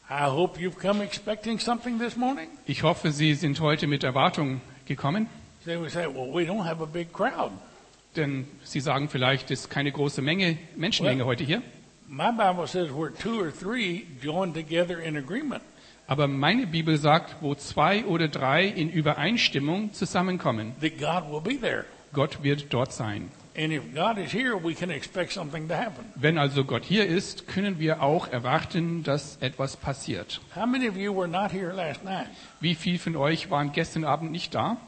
I hope you've come expecting something this morning. Ich hoffe, Sie sind heute mit Erwartung gekommen, They would say, well, we don't have a big crowd. denn Sie sagen vielleicht, es ist keine große Menschenmenge heute hier. My Bible says where 2 or 3 join together in agreement. Aber meine Bibel sagt, wo 2 oder 3 in Übereinstimmung zusammenkommen, That God will be there. Gott wird dort sein. And if God is here, we can expect something to happen. Wenn also Gott hier ist, können wir auch erwarten, dass etwas passiert. How many of you were not here last night? Wie viele von euch waren gestern Abend nicht da?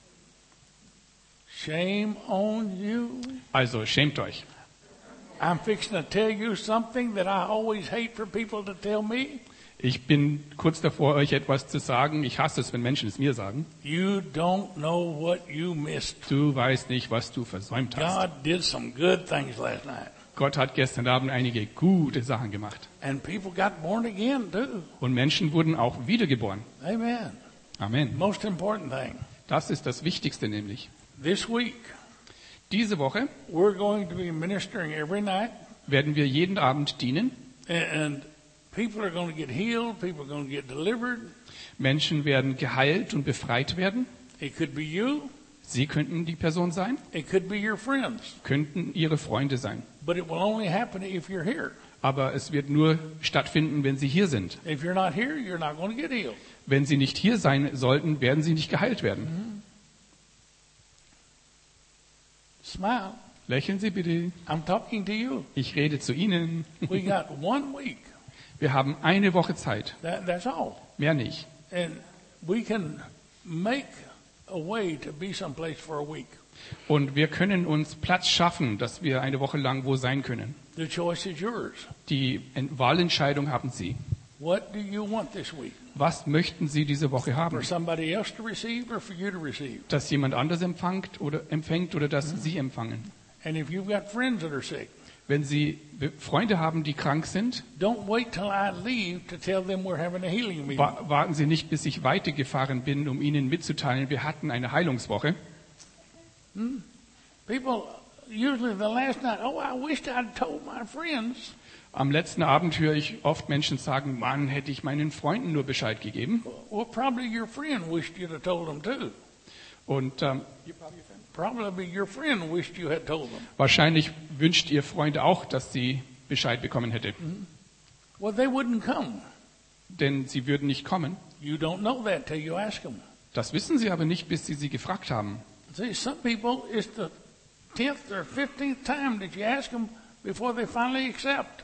Shame on you. Also schämt euch. I'm fixing to tell you something that I always hate for people to tell me. Ich bin kurz davor, euch etwas zu sagen. Ich hasse es, wenn Menschen es mir sagen. You don't know what you missed. Du weißt nicht, was du versäumt hast. God did some good things last night. Gott hat gestern Abend einige gute Sachen gemacht. And people got born again too. Und Menschen wurden auch wiedergeboren. Amen. Amen. Most important thing. Das ist das Wichtigste nämlich. This week, Diese Woche we're going to be ministering every night. werden wir jeden Abend dienen. And people are going to get healed. People are going to get delivered. Menschen werden geheilt und befreit werden. It could be you. Sie könnten die Person sein, It could be your friends. könnten ihre Freunde sein. But it will only happen if you're here. Aber es wird nur stattfinden, wenn sie hier sind. If you're not here, you're not going to get healed. Wenn sie nicht hier sein sollten, werden sie nicht geheilt werden. Smile. Lächeln Sie bitte. I'm talking to you. Ich rede zu Ihnen. We got 1 week. Wir haben eine Woche Zeit, That's all. mehr nicht. And we can make a way to be someplace for a week. Und wir können uns Platz schaffen, dass wir eine Woche lang wo sein können. The choice is yours. Die Wahlentscheidung haben Sie. What do you want this week? Was möchten Sie diese Woche haben? For somebody else to receive or for you to receive? Dass jemand anders empfängt oder dass Sie empfangen? And if you've got friends that are sick, Wenn Sie Freunde haben, die krank sind, don't wait till I leave to tell them we're having a healing meeting. warten Sie nicht, bis ich weitergefahren bin, um Ihnen mitzuteilen, wir hatten eine Heilungswoche. People, usually the last night, oh, I wished I'd told my friends. Am letzten Abend höre ich oft Menschen sagen, Mann, hätte ich meinen Freunden nur Bescheid gegeben. Well, probably your friend wished you'd have told them too. Und Probably your friend wished you had told them. wahrscheinlich wünscht Ihr Freund auch, dass Sie Bescheid bekommen hätte. Well, they wouldn't come. Denn sie würden nicht kommen. You don't know that till you ask them. Das wissen Sie aber nicht, bis Sie gefragt haben. See, some people, it's the 10th or 15th time that you ask them before they finally accept.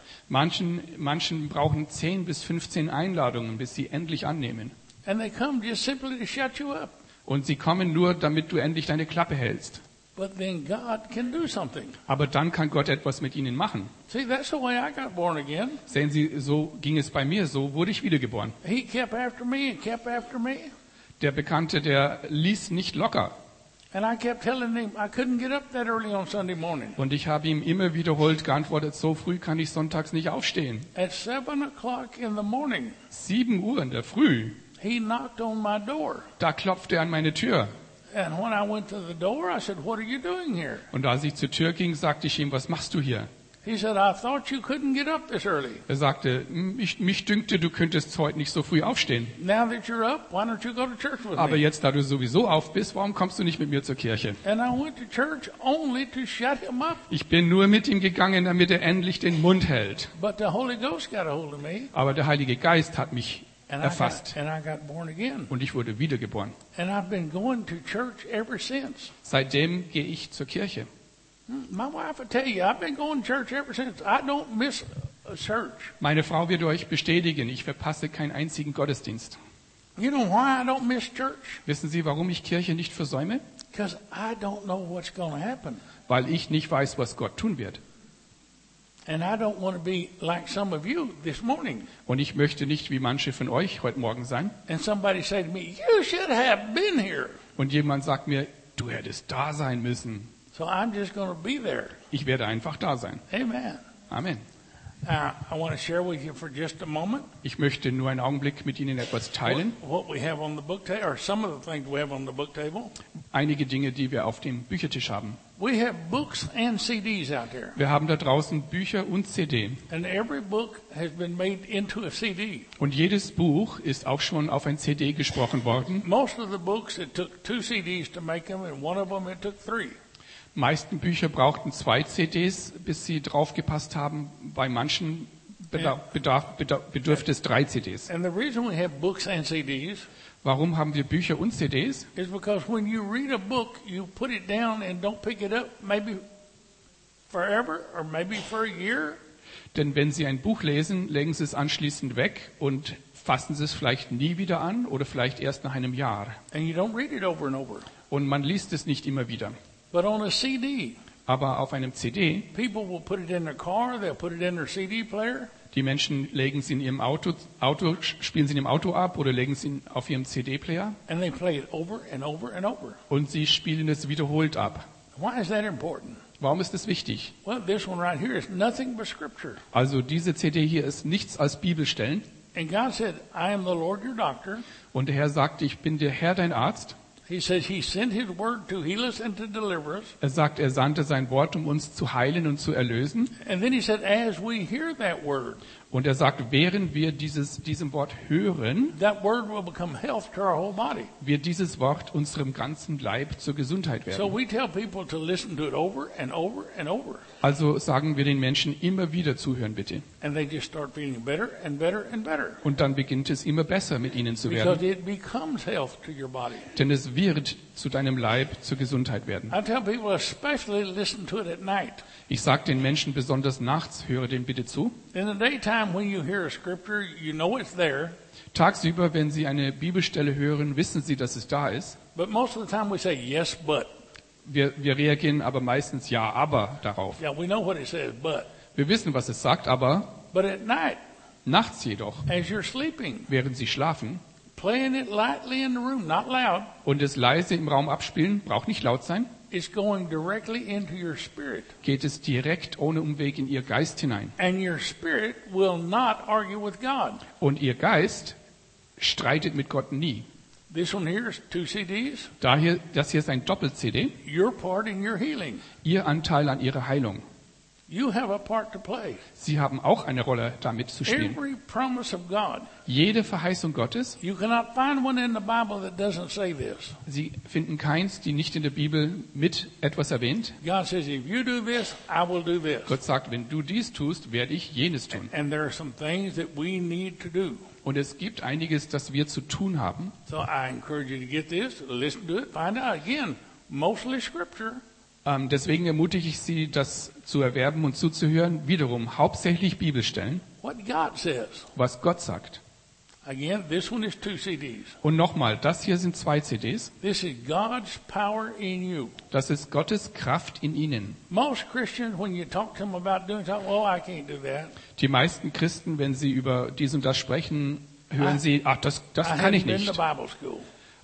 Manchen brauchen 10 bis 15 Einladungen, bis sie endlich annehmen. And they come just simply to shut you up. Und sie kommen nur, damit du endlich deine Klappe hältst. But then God can do something. Aber dann kann Gott etwas mit ihnen machen. See, that's the way I got born again. Sehen Sie, so ging es bei mir, so wurde ich wiedergeboren. He kept after me and kept after me. Der Bekannte, der ließ nicht locker. And I kept telling him I couldn't get up that early on Sunday morning. Und ich habe ihm immer wiederholt geantwortet, so früh kann ich sonntags nicht aufstehen. At 7 o'clock in the morning, 7 Uhr in der Früh, he knocked on my door. da klopfte er an meine Tür. And when I went to the door, I said, what are you doing here? Und als ich zur Tür ging, sagte ich ihm, was machst du hier? He said, I thought you couldn't get up this early. Er sagte, mich dünkte, du könntest heute nicht so früh aufstehen. Now that you're up, why don't you go to church with Aber me? jetzt, da du sowieso auf bist, warum kommst du nicht mit mir zur Kirche? And I went to church only to shut him up. Ich bin nur mit ihm gegangen, damit er endlich den Mund hält. But the Holy Ghost got a hold of me. Aber der Heilige Geist hat mich erfasst. And I got born again. Und ich wurde wiedergeboren. And I've been going to church ever since. Seitdem gehe ich zur Kirche. My wife will tell you, I've been going to church ever since. I don't miss a church. Meine Frau wird euch bestätigen, ich verpasse keinen einzigen Gottesdienst. You know why I don't miss church? Wissen Sie, warum ich Kirche nicht versäume? Because I don't know what's going to happen. Weil ich nicht weiß, was Gott tun wird. And I don't want to be like some of you this morning. Und ich möchte nicht wie manche von euch heute Morgen sein. And somebody say to me, you should have been here. Und jemand sagt mir, du hättest da sein müssen. So I'm just going to be there. Ich werde einfach da sein. Amen. Amen. I want to share with you for just a moment Ich möchte nur einen Augenblick mit Ihnen etwas teilen. what we have on the book table, or some of the things we have on the book table. Einige Dinge, die wir auf dem Büchertisch haben. We have books and CDs out there, Wir haben da draußen Bücher und CD. and every book has been made into a CD. Und jedes Buch ist auch schon auf ein CD gesprochen worden. Most of the books, it took 2 CDs to make them, and one of them it took 3. Meisten Bücher brauchten 2 CDs, bis sie draufgepasst haben. Bei manchen bedürfte es 3 CDs. And the reason we have books and CDs Warum haben wir Bücher und CDs? is because when you read a book, you put it down and don't pick it up maybe forever or maybe for a year. Denn wenn Sie ein Buch lesen, legen Sie es anschließend weg und fassen Sie es vielleicht nie wieder an oder vielleicht erst nach einem Jahr. And you don't read it over and over. Und man liest es nicht immer wieder. But on a CD, Aber auf einem CD, people will put it in their car, they'll put it in their CD player, die Menschen legen sie in ihrem Auto, spielen sie in ihrem Auto ab oder legen sie auf ihrem CD-Player and they play it over and over and over. und sie spielen es wiederholt ab. Why is that important? Warum ist das wichtig? Well, this one right here is nothing but Scripture. Also diese CD hier ist nichts als Bibelstellen. And God said, I am the Lord your doctor. Und der Herr sagte, ich bin der Herr, dein Arzt. He says he sent his word to heal us and to deliver us. Er sagt, er sandte sein Wort, um uns zu heilen und zu erlösen. And then he said, as we hear that word, Und er sagt, während wir diesem Wort hören, that word will become health to our whole body. wird dieses Wort unserem ganzen Leib zur Gesundheit So werden. we tell people to listen to it over and over and over. Also sagen wir den Menschen immer wieder zuhören, bitte. And they just start feeling better and better and better. Und dann beginnt es immer besser mit ihnen zu Because werden. it becomes health to your body. Denn es wird zu deinem Leib zur Gesundheit werden. I tell people especially listen to it at night. Ich sage den Menschen besonders nachts, höre den bitte zu. In the daytime when you hear a scripture, you know it's there. Tagsüber, wenn Sie eine Bibelstelle hören, wissen Sie, dass es da ist. But most of the time we say yes, but. Wir reagieren aber meistens ja, aber darauf. Yeah, we know what it says, but. Wir wissen, was es sagt, aber But at night, nachts jedoch, as you're sleeping, während Sie schlafen playing it lightly in the room, not loud, und es leise im Raum abspielen, braucht nicht laut sein, it's going directly into your spirit. geht es direkt ohne Umweg in Ihr Geist hinein. And your spirit will not argue with God. Und Ihr Geist streitet mit Gott nie. This one here is 2 CDs. Das hier ist ein Doppel-CD, Your part in your healing. Ihr Anteil an Ihrer Heilung. You have a part to play. Sie haben auch eine Rolle damit zu spielen. Every promise of God. Jede Verheißung Gottes, You cannot find one in the Bible that doesn't say this. Sie finden keins, die nicht in der Bibel mit etwas erwähnt. God says, if you do this, I will do this. Gott sagt, wenn du dies tust, werde ich jenes tun. And there are some things that we need to do. Und es gibt einiges, das wir zu tun haben. So I encourage you to get this, listen to it, find out. Again, mostly Scripture. Deswegen ermutige ich Sie, das zu erwerben und zuzuhören. Wiederum hauptsächlich Bibelstellen, What God says. was Gott sagt. Again, this one is 2 CDs. Und nochmal, das hier sind 2 CDs. This is God's power in you. Das ist Gottes Kraft in Ihnen. Most Christians, when you talk to them about doing something, oh, I can't do that. Die meisten Christen, wenn sie über dies und das sprechen, hören sie, ach, das I kann ich haven't been nicht. to Bible school.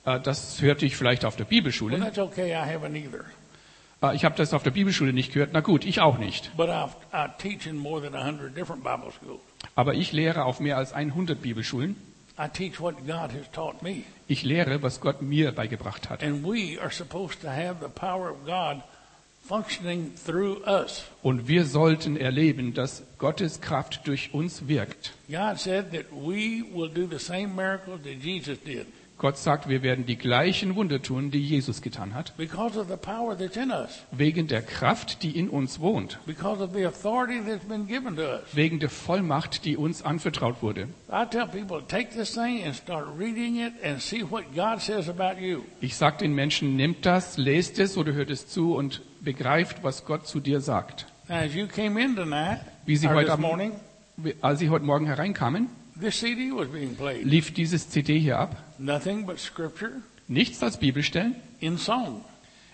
Das hörte ich vielleicht auf der Well, Bibelschule. that's okay. I haven't either. Ich habe das auf der Bibelschule nicht gehört. Na gut, ich auch nicht. But I teach in more than 100 different Bible schools. Aber ich lehre auf mehr als 100 Bibelschulen. I teach what God has taught me. Ich lehre, was Gott mir beigebracht hat. And we are supposed to have the power of God functioning through us. Und wir sollten erleben, dass Gottes Kraft durch uns wirkt. God said that we will do the same miracles that Jesus did Gott sagt, wir werden die gleichen Wunder tun, die Jesus getan hat, because of the power that's in us, wegen der Kraft, die in uns wohnt, because of the authority that's been given to us. wegen der Vollmacht, die uns anvertraut wurde. I tell people, take this thing and start reading it and see what God says about you. Ich sage den Menschen, nehmt das, lest es oder hört es zu und begreift, was Gott zu dir sagt. Now, as you came in tonight, Wie Sie or heute this Abend- morning, Als Sie heute Morgen hereinkamen, this CD was being played. lief dieses CD hier ab. Nothing but Scripture Nichts als Bibelstellen, in song.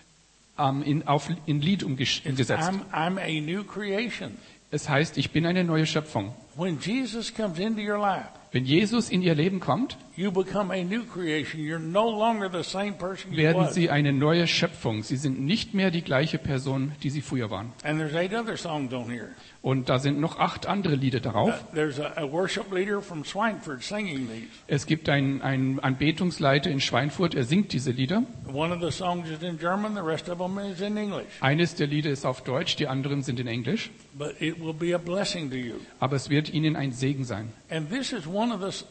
in Lied It's, umgesetzt. I'm a new creation. Es heißt, ich bin eine neue Schöpfung. When Jesus comes into your life, Wenn Jesus in ihr Leben kommt, you become a new creation. You're no longer the same person you werden was. sie eine neue Schöpfung. Sie sind nicht mehr die gleiche Person, die sie früher waren. And there's 8 other songs on here. Und da sind noch 8 andere Lieder darauf. There's a worship leader from Schweinfurt singing these. Es gibt einen Anbetungsleiter in Schweinfurt, er singt diese Lieder. One of the songs is in German, the rest of them is in English. Eines der Lieder ist auf Deutsch, die anderen sind in Englisch. But it will be a blessing to you. Aber es wird ihnen ein Segen sein. And this is one of the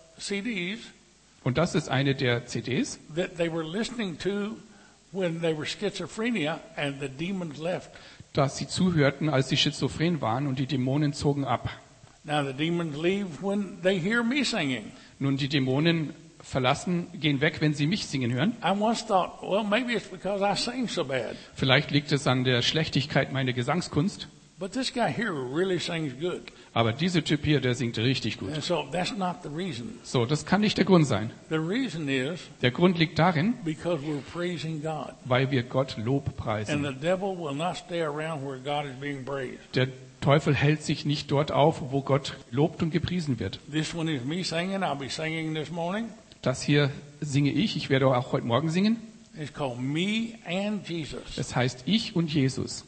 CDs Und das ist eine der CDs, that they were listening to when they were schizophrenia and the demons left. dass sie zuhörten, als sie schizophren waren und die Dämonen zogen ab. Now the demons leave when they hear me singing. Nun, die Dämonen gehen weg, wenn sie mich singen hören. I once thought, well, maybe it's because I sing so bad. Vielleicht liegt es an der Schlechtigkeit meiner Gesangskunst. But this guy here really sings good. Aber dieser Typ hier, der singt richtig gut. And so that's not the reason. So, das kann nicht der Grund sein. The reason is Der Grund liegt darin, because we're praising God. weil wir Gott Lob And preisen. the devil will not stay around where God is being praised. Der Teufel hält sich nicht dort auf, wo Gott lobt und gepriesen wird. This one is me singing. I'll be singing this morning. Das hier singe ich. Ich werde auch heute Morgen singen. It's called Me and Jesus. Das heißt ich und Jesus.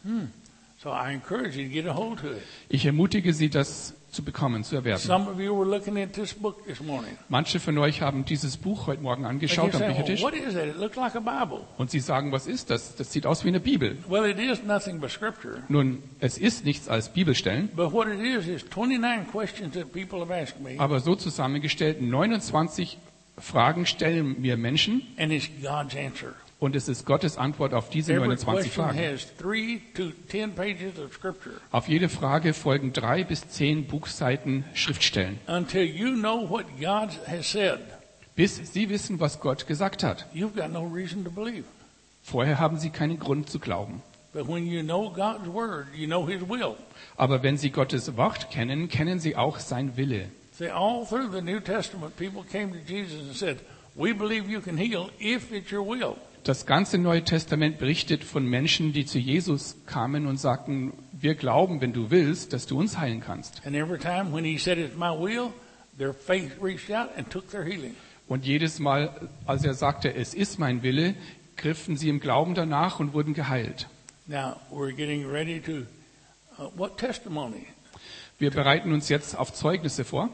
So I encourage you to get a hold of it. Ich ermutige Sie, das zu bekommen, zu erwerben. Some of you were looking at this book this morning. Manche von euch haben dieses Buch heute Morgen And you angeschaut am say, Büchertisch well, what is that? It looks like a Bible. und sie sagen, was ist das? Das sieht aus wie eine Bibel. Well, it is nothing but Scripture. Nun, es ist nichts als Bibelstellen, But what it is 29 questions that people have asked me. aber so zusammengestellt 29 Fragen stellen mir Menschen And it's God's answer. und es ist Gottes Antwort auf diese Every 29 question Fragen. has 3 to 10 pages of Scripture. Auf jede Frage folgen 3 bis 10 Buchseiten Schriftstellen, Until you know what God has said, bis Sie wissen, was Gott gesagt hat. you've got no reason to believe. Vorher haben Sie keinen Grund zu glauben. But when you know God's Word, you know His will. Aber wenn Sie Gottes Wort kennen, kennen Sie auch sein Wille. See, all through the New Testament, people came to Jesus and said, we believe you can heal if it's your will. Das ganze Neue Testament berichtet von Menschen, die zu Jesus kamen und sagten, wir glauben, wenn du willst, dass du uns heilen kannst. And every time when He said it's my will, their faith reached out and took their healing. Und jedes Mal, als er sagte, es ist mein Wille, griffen sie im Glauben danach und wurden geheilt. Now, we're getting ready to, what testimony? Wir bereiten uns jetzt auf Zeugnisse vor.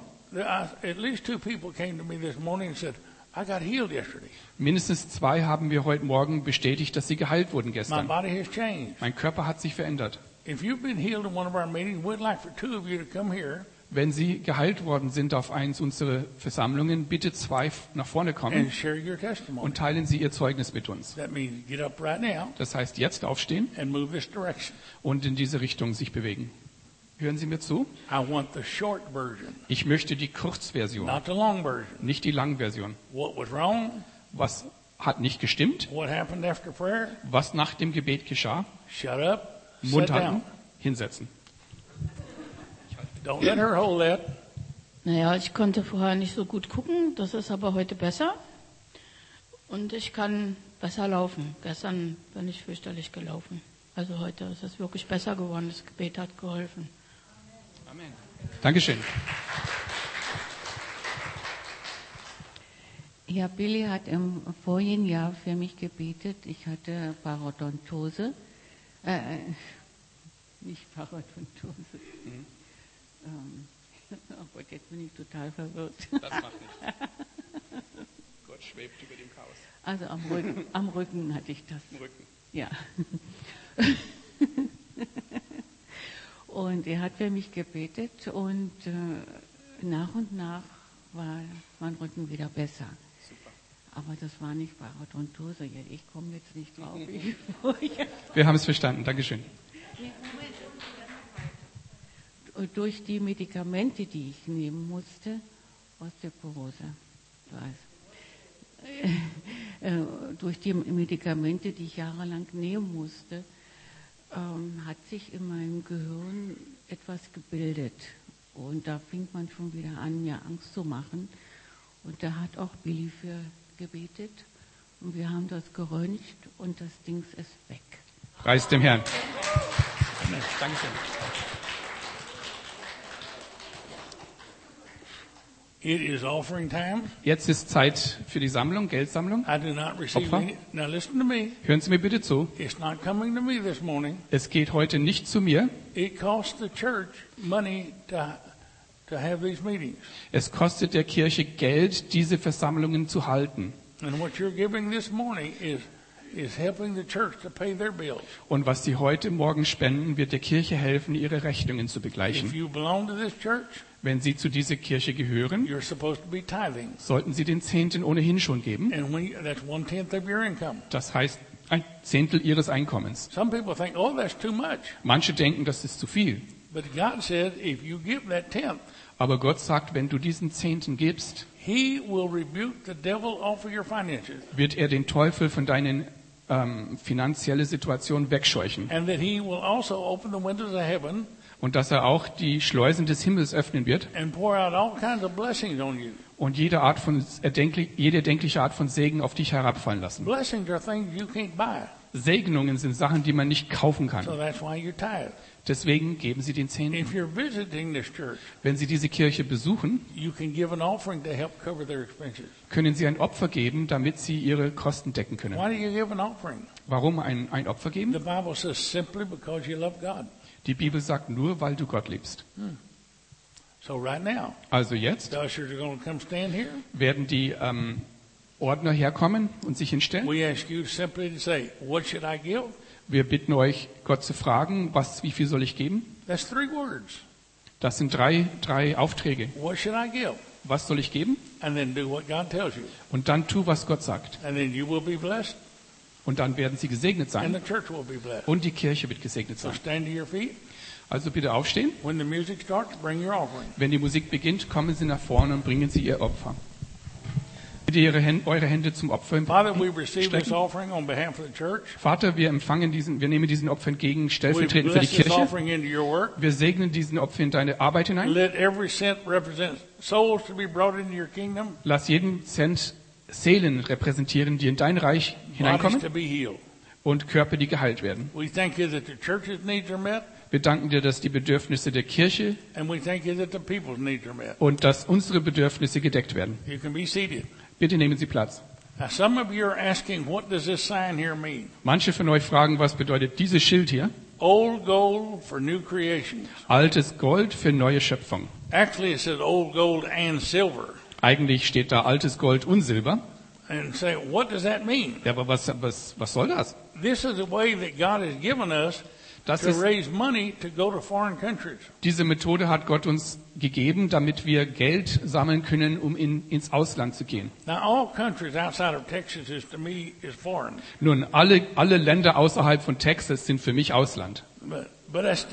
At least 2 people came to me this morning and said, I got healed yesterday. Mindestens 2 haben wir heute Morgen bestätigt, dass sie geheilt wurden My gestern. body has changed. Mein Körper hat sich verändert. If you've been healed in one of our meetings, we'd like for 2 of you to come here Wenn Sie geheilt worden sind auf eins unserer Versammlungen, bitte 2 nach vorne kommen and share your testimony. und teilen Sie Ihr Zeugnis mit uns. That means get up right now Das heißt, jetzt aufstehen and move this direction. und in diese Richtung sich bewegen. Hören Sie mir zu? I want the short version, Ich möchte die Kurzversion, not the long version. nicht die Langversion. What was wrong? Was hat nicht gestimmt? What happened after prayer? Was nach dem Gebet geschah? Shut up. Mund Sit halten, down. hinsetzen. Don't let her hold that. Naja, ich konnte vorher nicht so gut gucken, das ist aber heute besser. Und ich kann besser laufen. Gestern bin ich fürchterlich gelaufen. Also heute ist es wirklich besser geworden. Das Gebet hat geholfen. Amen. Dankeschön. Ja, Billy hat im vorigen Jahr für mich gebetet. Ich hatte Parodontose. Nicht Parodontose. Oh Gott, jetzt bin ich total verwirrt. Das macht nichts. Gott schwebt über dem Chaos. Also am Rücken hatte ich das. Im Rücken. Ja. Und er hat für mich gebetet und nach und nach war mein Rücken wieder besser. Super. Aber das war nicht Parodontose. Ich komme jetzt nicht drauf. Wir haben es verstanden. Dankeschön. Durch die Medikamente, die ich nehmen musste, Osteoporose, durch die Medikamente, die ich jahrelang nehmen musste, hat sich in meinem Gehirn etwas gebildet. Und da fing man schon wieder an, mir Angst zu machen. Und da hat auch Billy für gebetet. Und wir haben das geröntgt und das Ding ist weg. Preis dem Herrn. Dankeschön. It is offering time. Jetzt ist Zeit für die Sammlung, Geldsammlung. I do not receive Opfer. any. Now listen to me. Hören Sie mir bitte zu. It's not coming to me this morning. Es geht heute nicht zu mir. It costs the church money to have these meetings. Es kostet der Kirche Geld, diese Versammlungen zu halten. And what you're giving this morning is helping the church to pay their bills. Und was Sie heute Morgen spenden, wird der Kirche helfen, ihre Rechnungen zu If begleichen. you belong to this church, Wenn Sie zu dieser Kirche gehören, you're supposed to be tithing. sollten Sie den Zehnten ohnehin schon geben. And that's 1/10 of your income. Das heißt, ein Zehntel Ihres Einkommens. Some people think, oh, that's too much. Manche denken, das ist zu viel. But God said, if you give that 10th, Aber Gott sagt, wenn du diesen Zehnten gibst, He will rebuke the devil off of your finances. wird er den Teufel von deinen finanzielle Situation wegscheuchen. And that He will also open the windows of heaven Und dass er auch die Schleusen des Himmels öffnen wird and pour out all kinds of blessings on you. und jede erdenkliche Art von Segen auf dich herabfallen lassen. Blessings are things you can't buy. Segnungen sind Sachen, die man nicht kaufen kann. So that's why you tithe. Deswegen geben Sie den Zehnten. If you're visiting this church, Wenn Sie diese Kirche besuchen, you can give an offering to help cover their expenses. können Sie ein Opfer geben, damit Sie Ihre Kosten decken können. Why do you give an offering? Warum ein Opfer The geben? Bible says simply because you love God. Die Bibel sagt nur, weil du Gott liebst. So right now, Also jetzt the ushers are going to come stand here. werden die Ordner herkommen und sich hinstellen. We ask you simply to say, what should I give? Wir bitten euch, Gott zu fragen, wie viel soll ich geben? That's 3 words. Das sind drei Aufträge. What should I give? Was soll ich geben? And then do what God tells you. Und dann tu, was Gott sagt. And then you will be blessed Und dann werden sie gesegnet and sein. the church will be blessed. Und die Kirche wird gesegnet So sein. stand to your feet. Also bitte aufstehen. When the music starts, bring your offering. Wenn die Musik beginnt, kommen Sie nach vorne und bringen Sie Ihr Opfer. Bitte eure Hände zum Opfer Father, we receive this strecken. offering on behalf of the church. Vater, wir nehmen diesen Opfer entgegen, We stellvertretend für die bless this Kirche. offering into your work. Wir segnen diesen Opfer in deine Arbeit hinein. Let every cent represent souls to be brought into your kingdom, Lass jeden Cent Seelen repräsentieren, die in dein Reich bodies hineinkommen to be healed. und Körper, die geheilt werden. We thank you that the church's needs are met, Wir danken dir, dass die Bedürfnisse der Kirche and we thank you that the people's needs are met. und dass unsere Bedürfnisse gedeckt werden. You can be seated. Bitte nehmen Sie Platz. Now, some of you are asking, what does this sign here mean? Manche von euch fragen, was bedeutet dieses Schild hier? Old gold for new creations. Altes Gold für neue Schöpfung. Actually, it says old gold and silver. Eigentlich steht da altes Gold und Silber. And say, what does that mean? Ja, aber was soll das? This is the way that God has given us Das to ist, raise money to go to foreign countries. diese Methode hat Gott uns gegeben, damit wir Geld sammeln können, um ins Ausland zu gehen. Now, all countries outside of Texas is to me is foreign, Nun, alle Länder außerhalb von Texas sind für mich Ausland. but that's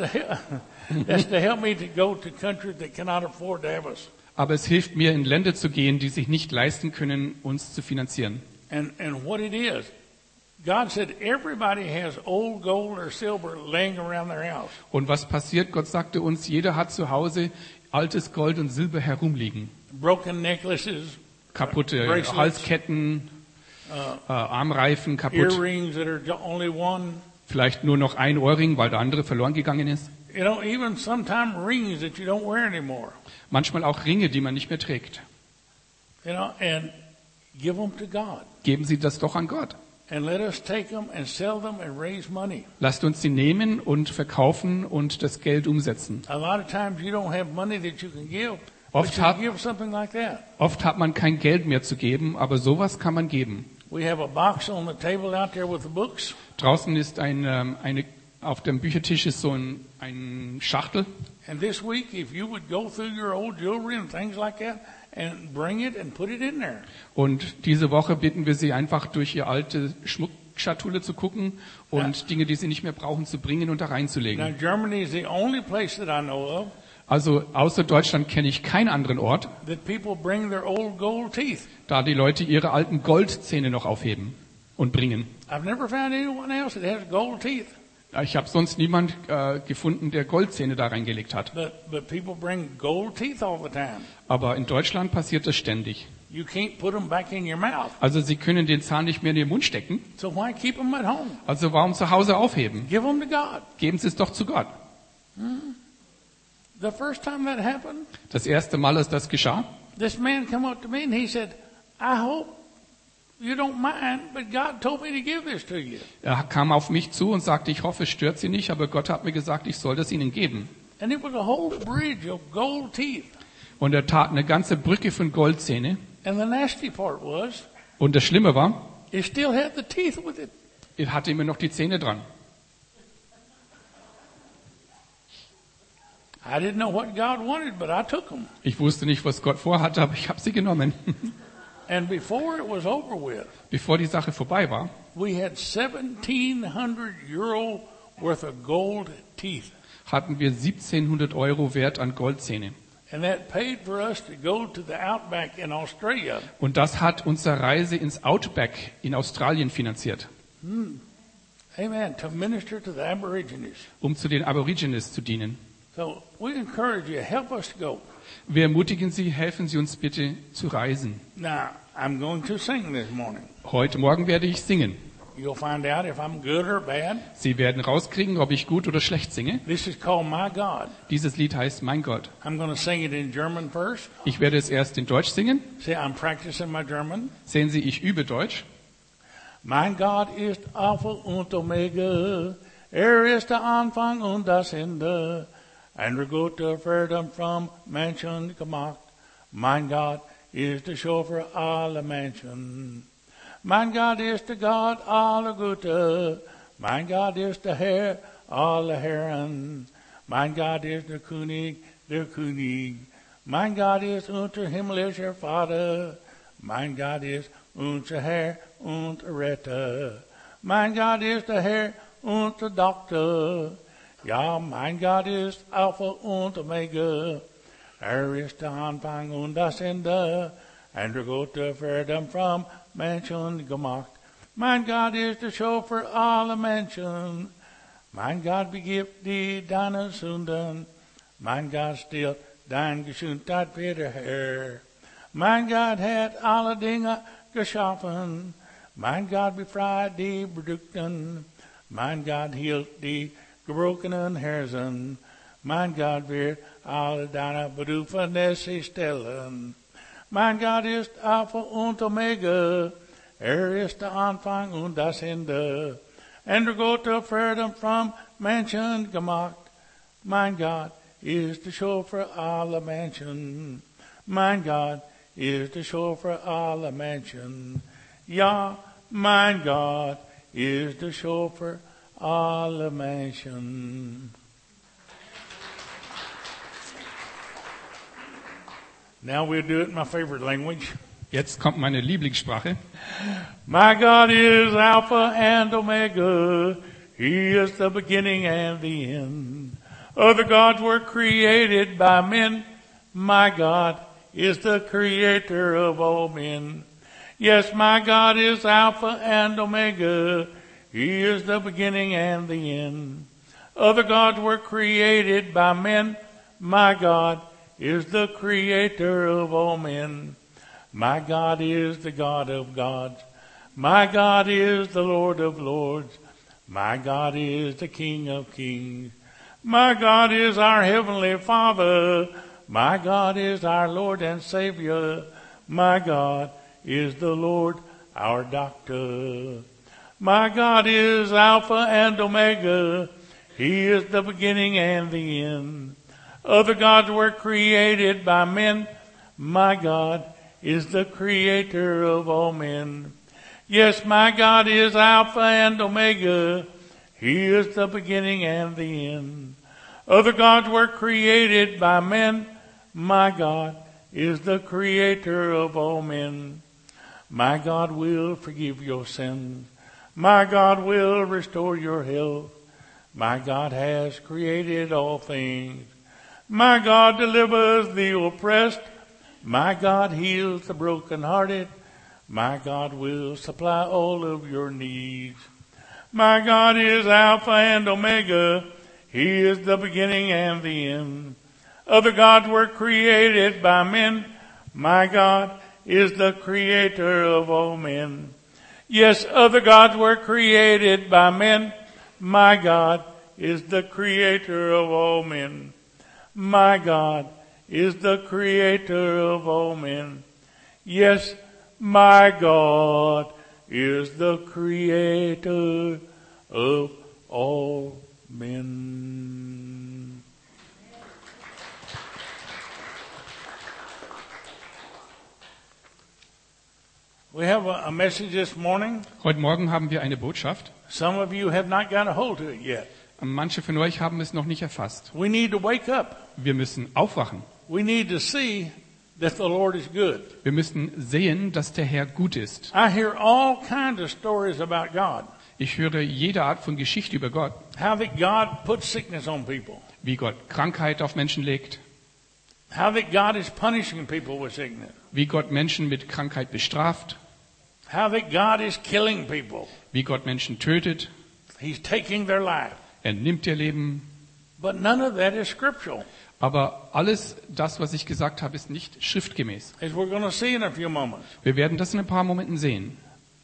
to help me to go to countries that cannot afford to have us. Aber es hilft mir, in Länder zu gehen, die sich nicht leisten können, uns zu finanzieren. And what it is, God said everybody has old gold or silver laying around their house. Und was passiert? Gott sagte uns, jeder hat zu Hause altes Gold und Silber herumliegen. Broken necklaces, Kaputte Bracelets. Halsketten, Armreifen kaputt. earrings that are only one. Vielleicht nur noch ein Ohrring, weil der andere verloren gegangen ist. You know, even sometimes rings that you don't wear anymore. Manchmal auch Ringe, die man nicht mehr trägt. You know, and give them to God. Geben Sie das doch an Gott. And let us take them and sell them and raise money. Lasst uns sie nehmen und verkaufen und das Geld umsetzen. A lot of times you don't have money that you can give, Oft but you hat- give something like that. Oft hat man kein Geld mehr zu geben, aber sowas kann man geben. We have a box on the table out there with the books. Draußen ist auf dem Büchertisch ist so ein Schachtel. And this week, if you would go through your old jewelry and things like that and bring it and put it in there. Und diese Woche bitten wir Sie einfach durch Ihr alte Schmuckschatulle zu gucken und Dinge, die Sie nicht mehr brauchen, zu bringen und da Now, reinzulegen. Germany is the only place that I know of Also außer Deutschland kenne ich keinen anderen Ort, that people bring their old gold teeth. da die Leute ihre alten Goldzähne noch aufheben und bringen. I've never found anyone else that has gold teeth. Ich habe sonst niemand gefunden, der Goldzähne da reingelegt hat. But people bring gold teeth all the time. Aber in Deutschland passiert das ständig. You can't put them back in your mouth. Also Sie können den Zahn nicht mehr in den Mund stecken. So why keep them at home? Also warum zu Hause aufheben? Give them to God. Geben Sie es doch zu Gott. The first time that happened, Das erste Mal, als das geschah, this man come up to me and he said, I hope you don't mind, but God told me to give this to you. Er kam auf mich zu und sagte, ich hoffe, es stört Sie nicht, aber Gott hat mir gesagt, ich soll das Ihnen geben. And it was a whole bridge of gold teeth. Und er tat eine ganze Brücke von Goldzähne. And the nasty part was, Und das Schlimme war, it still had the teeth with it. er hatte immer noch die Zähne dran. I didn't know what God wanted, but I took them. Ich wusste nicht, was Gott vorhatte, aber ich habe sie genommen. And before it was over with, Bevor die Sache vorbei war, we had 1,700 euro worth of gold teeth. hatten wir 1700 € Wert an Goldzähne. And that paid for us to go to the outback in Australia. Und das hat unsere Reise ins Outback in Australien finanziert, Amen. To minister to the Aborigines. um zu den Aborigines zu dienen. So we encourage you, help us go. Wir ermutigen Sie, helfen Sie uns bitte zu reisen. Now, I'm going to sing this morning. Heute Morgen werde ich singen. You'll find out if I'm good or bad. Sie werden rauskriegen, ob ich gut oder schlecht singe. This is called My God. Dieses Lied heißt Mein Gott. I'm going to sing it in German first. Ich werde es erst in Deutsch singen. See, I'm practicing my German. Sehen Sie, ich übe Deutsch. Mein Gott ist Alpha und Omega. Ist der Anfang und das Ende. Ein guter Frieden vom Menschen gemacht. Mein Gott ist der Schöpfer aller Menschen. Mein Gott ist der Gott aller Gute. Mein Gott ist der Herr aller Herren. Mein Gott ist der König der König. Mein Gott ist unser himmlischer Vater. Mein Gott ist unser Herr und Retter. Mein Gott ist der Herr und der Doktor. Ja, mein Gott ist Alpha und Omega. Ist der Anfang und das Ende. Und der gute Frieden vom Menschen gemacht. Mein Gott ist der Schöpfer aller Menschen. Mein Gott begibt die deine Sünden. Mein Gott stillt dein Gesundheit wieder her. Mein Gott hat alle Dinge geschaffen. Mein Gott befreit die Bedrückten. Mein Gott hielt die gebrochenen Herzen. Mein Gott wird alle deine Bedürfnisse stellen. Mein Gott ist Alpha und Omega. Ist der Anfang und das Ende. Und der gute Frieden vom Menschen gemacht. Mein Gott ist der Schöpfer aller Menschen. Mein Gott ist der Schöpfer aller Menschen. Ja, mein Gott ist der Schöpfer aller Menschen. Now we'll do it in my favorite language. Jetzt kommt meine Lieblingssprache. My God is Alpha and Omega. He is the beginning and the end. Other gods were created by men. My God is the creator of all men. Yes, my God is Alpha and Omega. He is the beginning and the end. Other gods were created by men. My God is the creator of all men. My God is the God of gods. My God is the Lord of lords. My God is the King of kings. My God is our heavenly Father. My God is our Lord and Savior. My God is the Lord our doctor. My God is Alpha and Omega. He is the beginning and the end. Other gods were created by men. My God is the creator of all men. Yes, my God is Alpha and Omega. He is the beginning and the end. Other gods were created by men. My God is the creator of all men. My God will forgive your sins. My God will restore your health. My God has created all things. My God delivers the oppressed. My God heals the brokenhearted. My God will supply all of your needs. My God is Alpha and Omega. He is the beginning and the end. Other gods were created by men. My God is the creator of all men. Yes, other gods were created by men. My God is the creator of all men. My God is the creator of all men. Yes, my God is the creator of all men. We have a message this morning. Heute Morgen haben wir eine Botschaft. Some of you have not got a hold of it yet. Manche von euch haben es noch nicht erfasst. We need to wake up. Wir müssen aufwachen. We need to see that the Lord is good. Wir müssen sehen, dass der Herr gut ist. I hear all kinds of stories about God. Ich höre jede Art von Geschichte über Gott. How that God puts sickness on people. Wie Gott Krankheit auf Menschen legt. How that God is punishing people with sickness. Wie Gott Menschen mit Krankheit bestraft. How that God is killing people. Wie Gott Menschen tötet. He's taking their life. Er nimmt ihr Leben. But none of that is scriptural. Aber alles das, was ich gesagt habe, ist nicht schriftgemäß. As we're going to see in a few moments. Wir werden das in ein paar Momenten sehen.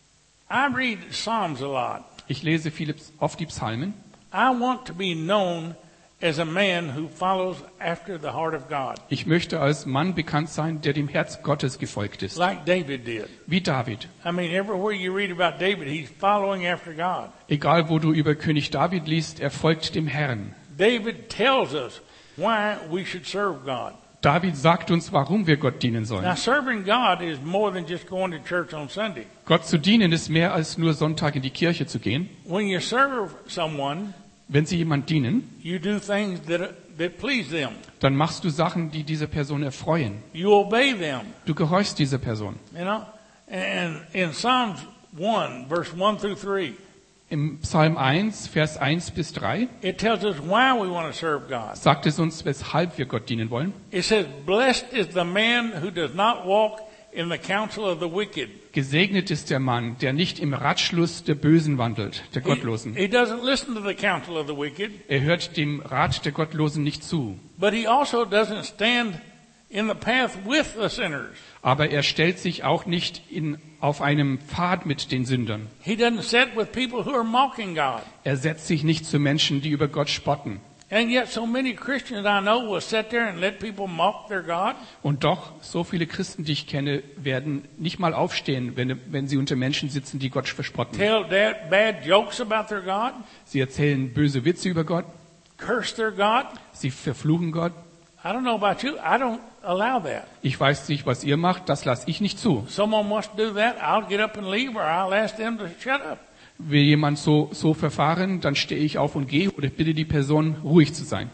I read Psalms a lot. Ich lese oft die Psalmen. I want to be known as a man who follows after the heart of God. Ich möchte als Mann bekannt sein, der dem Herz Gottes gefolgt ist. Like David did. Wie David. I mean, everywhere you read about David, he's following after God. Egal, wo du über König David liest, er folgt dem Herrn. David tells us why we should serve God. David sagt uns, warum wir Gott dienen Now, sollen. serving God is more than just going to church on Sunday. Gott zu dienen ist mehr als nur Sonntag in die Kirche zu gehen. When you serve someone, Wenn sie jemand dienen, you do things that please them. dann machst du Sachen, die diese Person erfreuen. You obey them, Du gehorchst dieser Person. you know. And in Psalms 1, verse 1 through 3, Im Psalm 1, Vers 1 bis 3 it tells us why we want to serve God. sagt es uns, weshalb wir Gott dienen wollen. It says, "Blessed is the man who does not walk in the counsel of the wicked." Gesegnet ist der Mann, der nicht im Ratschluss der Bösen wandelt, der Gottlosen. He doesn't listen to the counsel of the wicked, Er hört dem Rat der Gottlosen nicht zu. but he also doesn't stand in the path with the sinners. Aber er stellt sich auch nicht auf einem Pfad mit den Sündern. He doesn't sit with people who are mocking God. Er setzt sich nicht zu Menschen, die über Gott spotten. And yet so many Christians I know will sit there and let people mock their God. Und doch, so viele Christen, die ich kenne, werden nicht mal aufstehen, wenn sie unter Menschen sitzen, die Gott verspotten. Tell bad jokes about their God. Sie erzählen böse Witze über Gott. Curse their God. Sie verfluchen Gott. I don't know about you. I don't allow that. Ich weiß nicht, was ihr macht, das lasse ich nicht zu. Someone wants to do that, I'll get up and leave, or I'll ask them to shut up. Will jemand so verfahren, dann stehe ich auf und gehe oder bitte die Person, ruhig zu sein.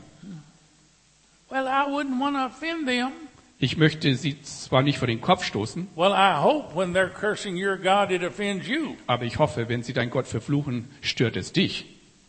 Well, I wouldn't want to offend them. Ich möchte sie zwar nicht vor den Kopf stoßen, Well, I hope when they're cursing your God, it offends you. aber ich hoffe, wenn sie deinen Gott verfluchen, stört es dich.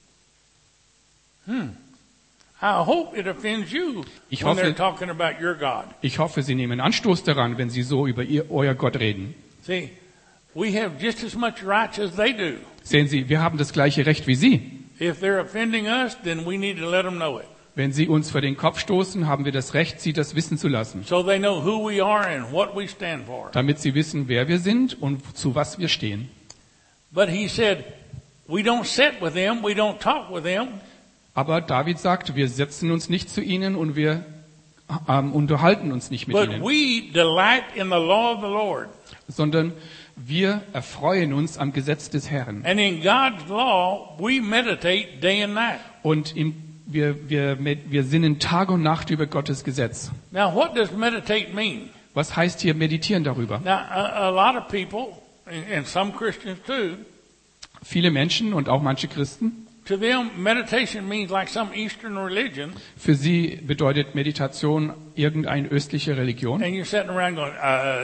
I hope it offends you Ich when hoffe- they're talking about your God. Ich hoffe, sie nehmen Anstoß daran, wenn sie so über euer Gott reden. See, we have just as much rights as they do. Sehen Sie, wir haben das gleiche Recht wie Sie. If they're offending us, then we need to let them know it, Wenn sie uns vor den Kopf stoßen, haben wir das Recht, sie das wissen zu lassen, so they know who we are and what we stand for. damit sie wissen, wer wir sind und zu was wir stehen. But he said, we don't sit with them, we don't talk with them, Aber David sagt, wir setzen uns nicht zu ihnen und wir unterhalten uns nicht mit but ihnen, we delight in the law of the Lord. sondern wir erfreuen uns am Gesetz des Herrn. And in God's law, we meditate day and night. Und wir sinnen Tag und Nacht über Gottes Gesetz. Now, what does meditate mean? Was heißt hier meditieren darüber? Now, a lot of people, and some Christians too, Viele Menschen und auch manche Christen, to them, meditation means like some Eastern religion, für sie bedeutet Meditation irgendeine östliche Religion. and you're sitting around going,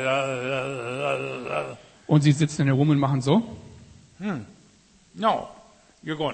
Und sie sitzen herum und machen so. No, you're going,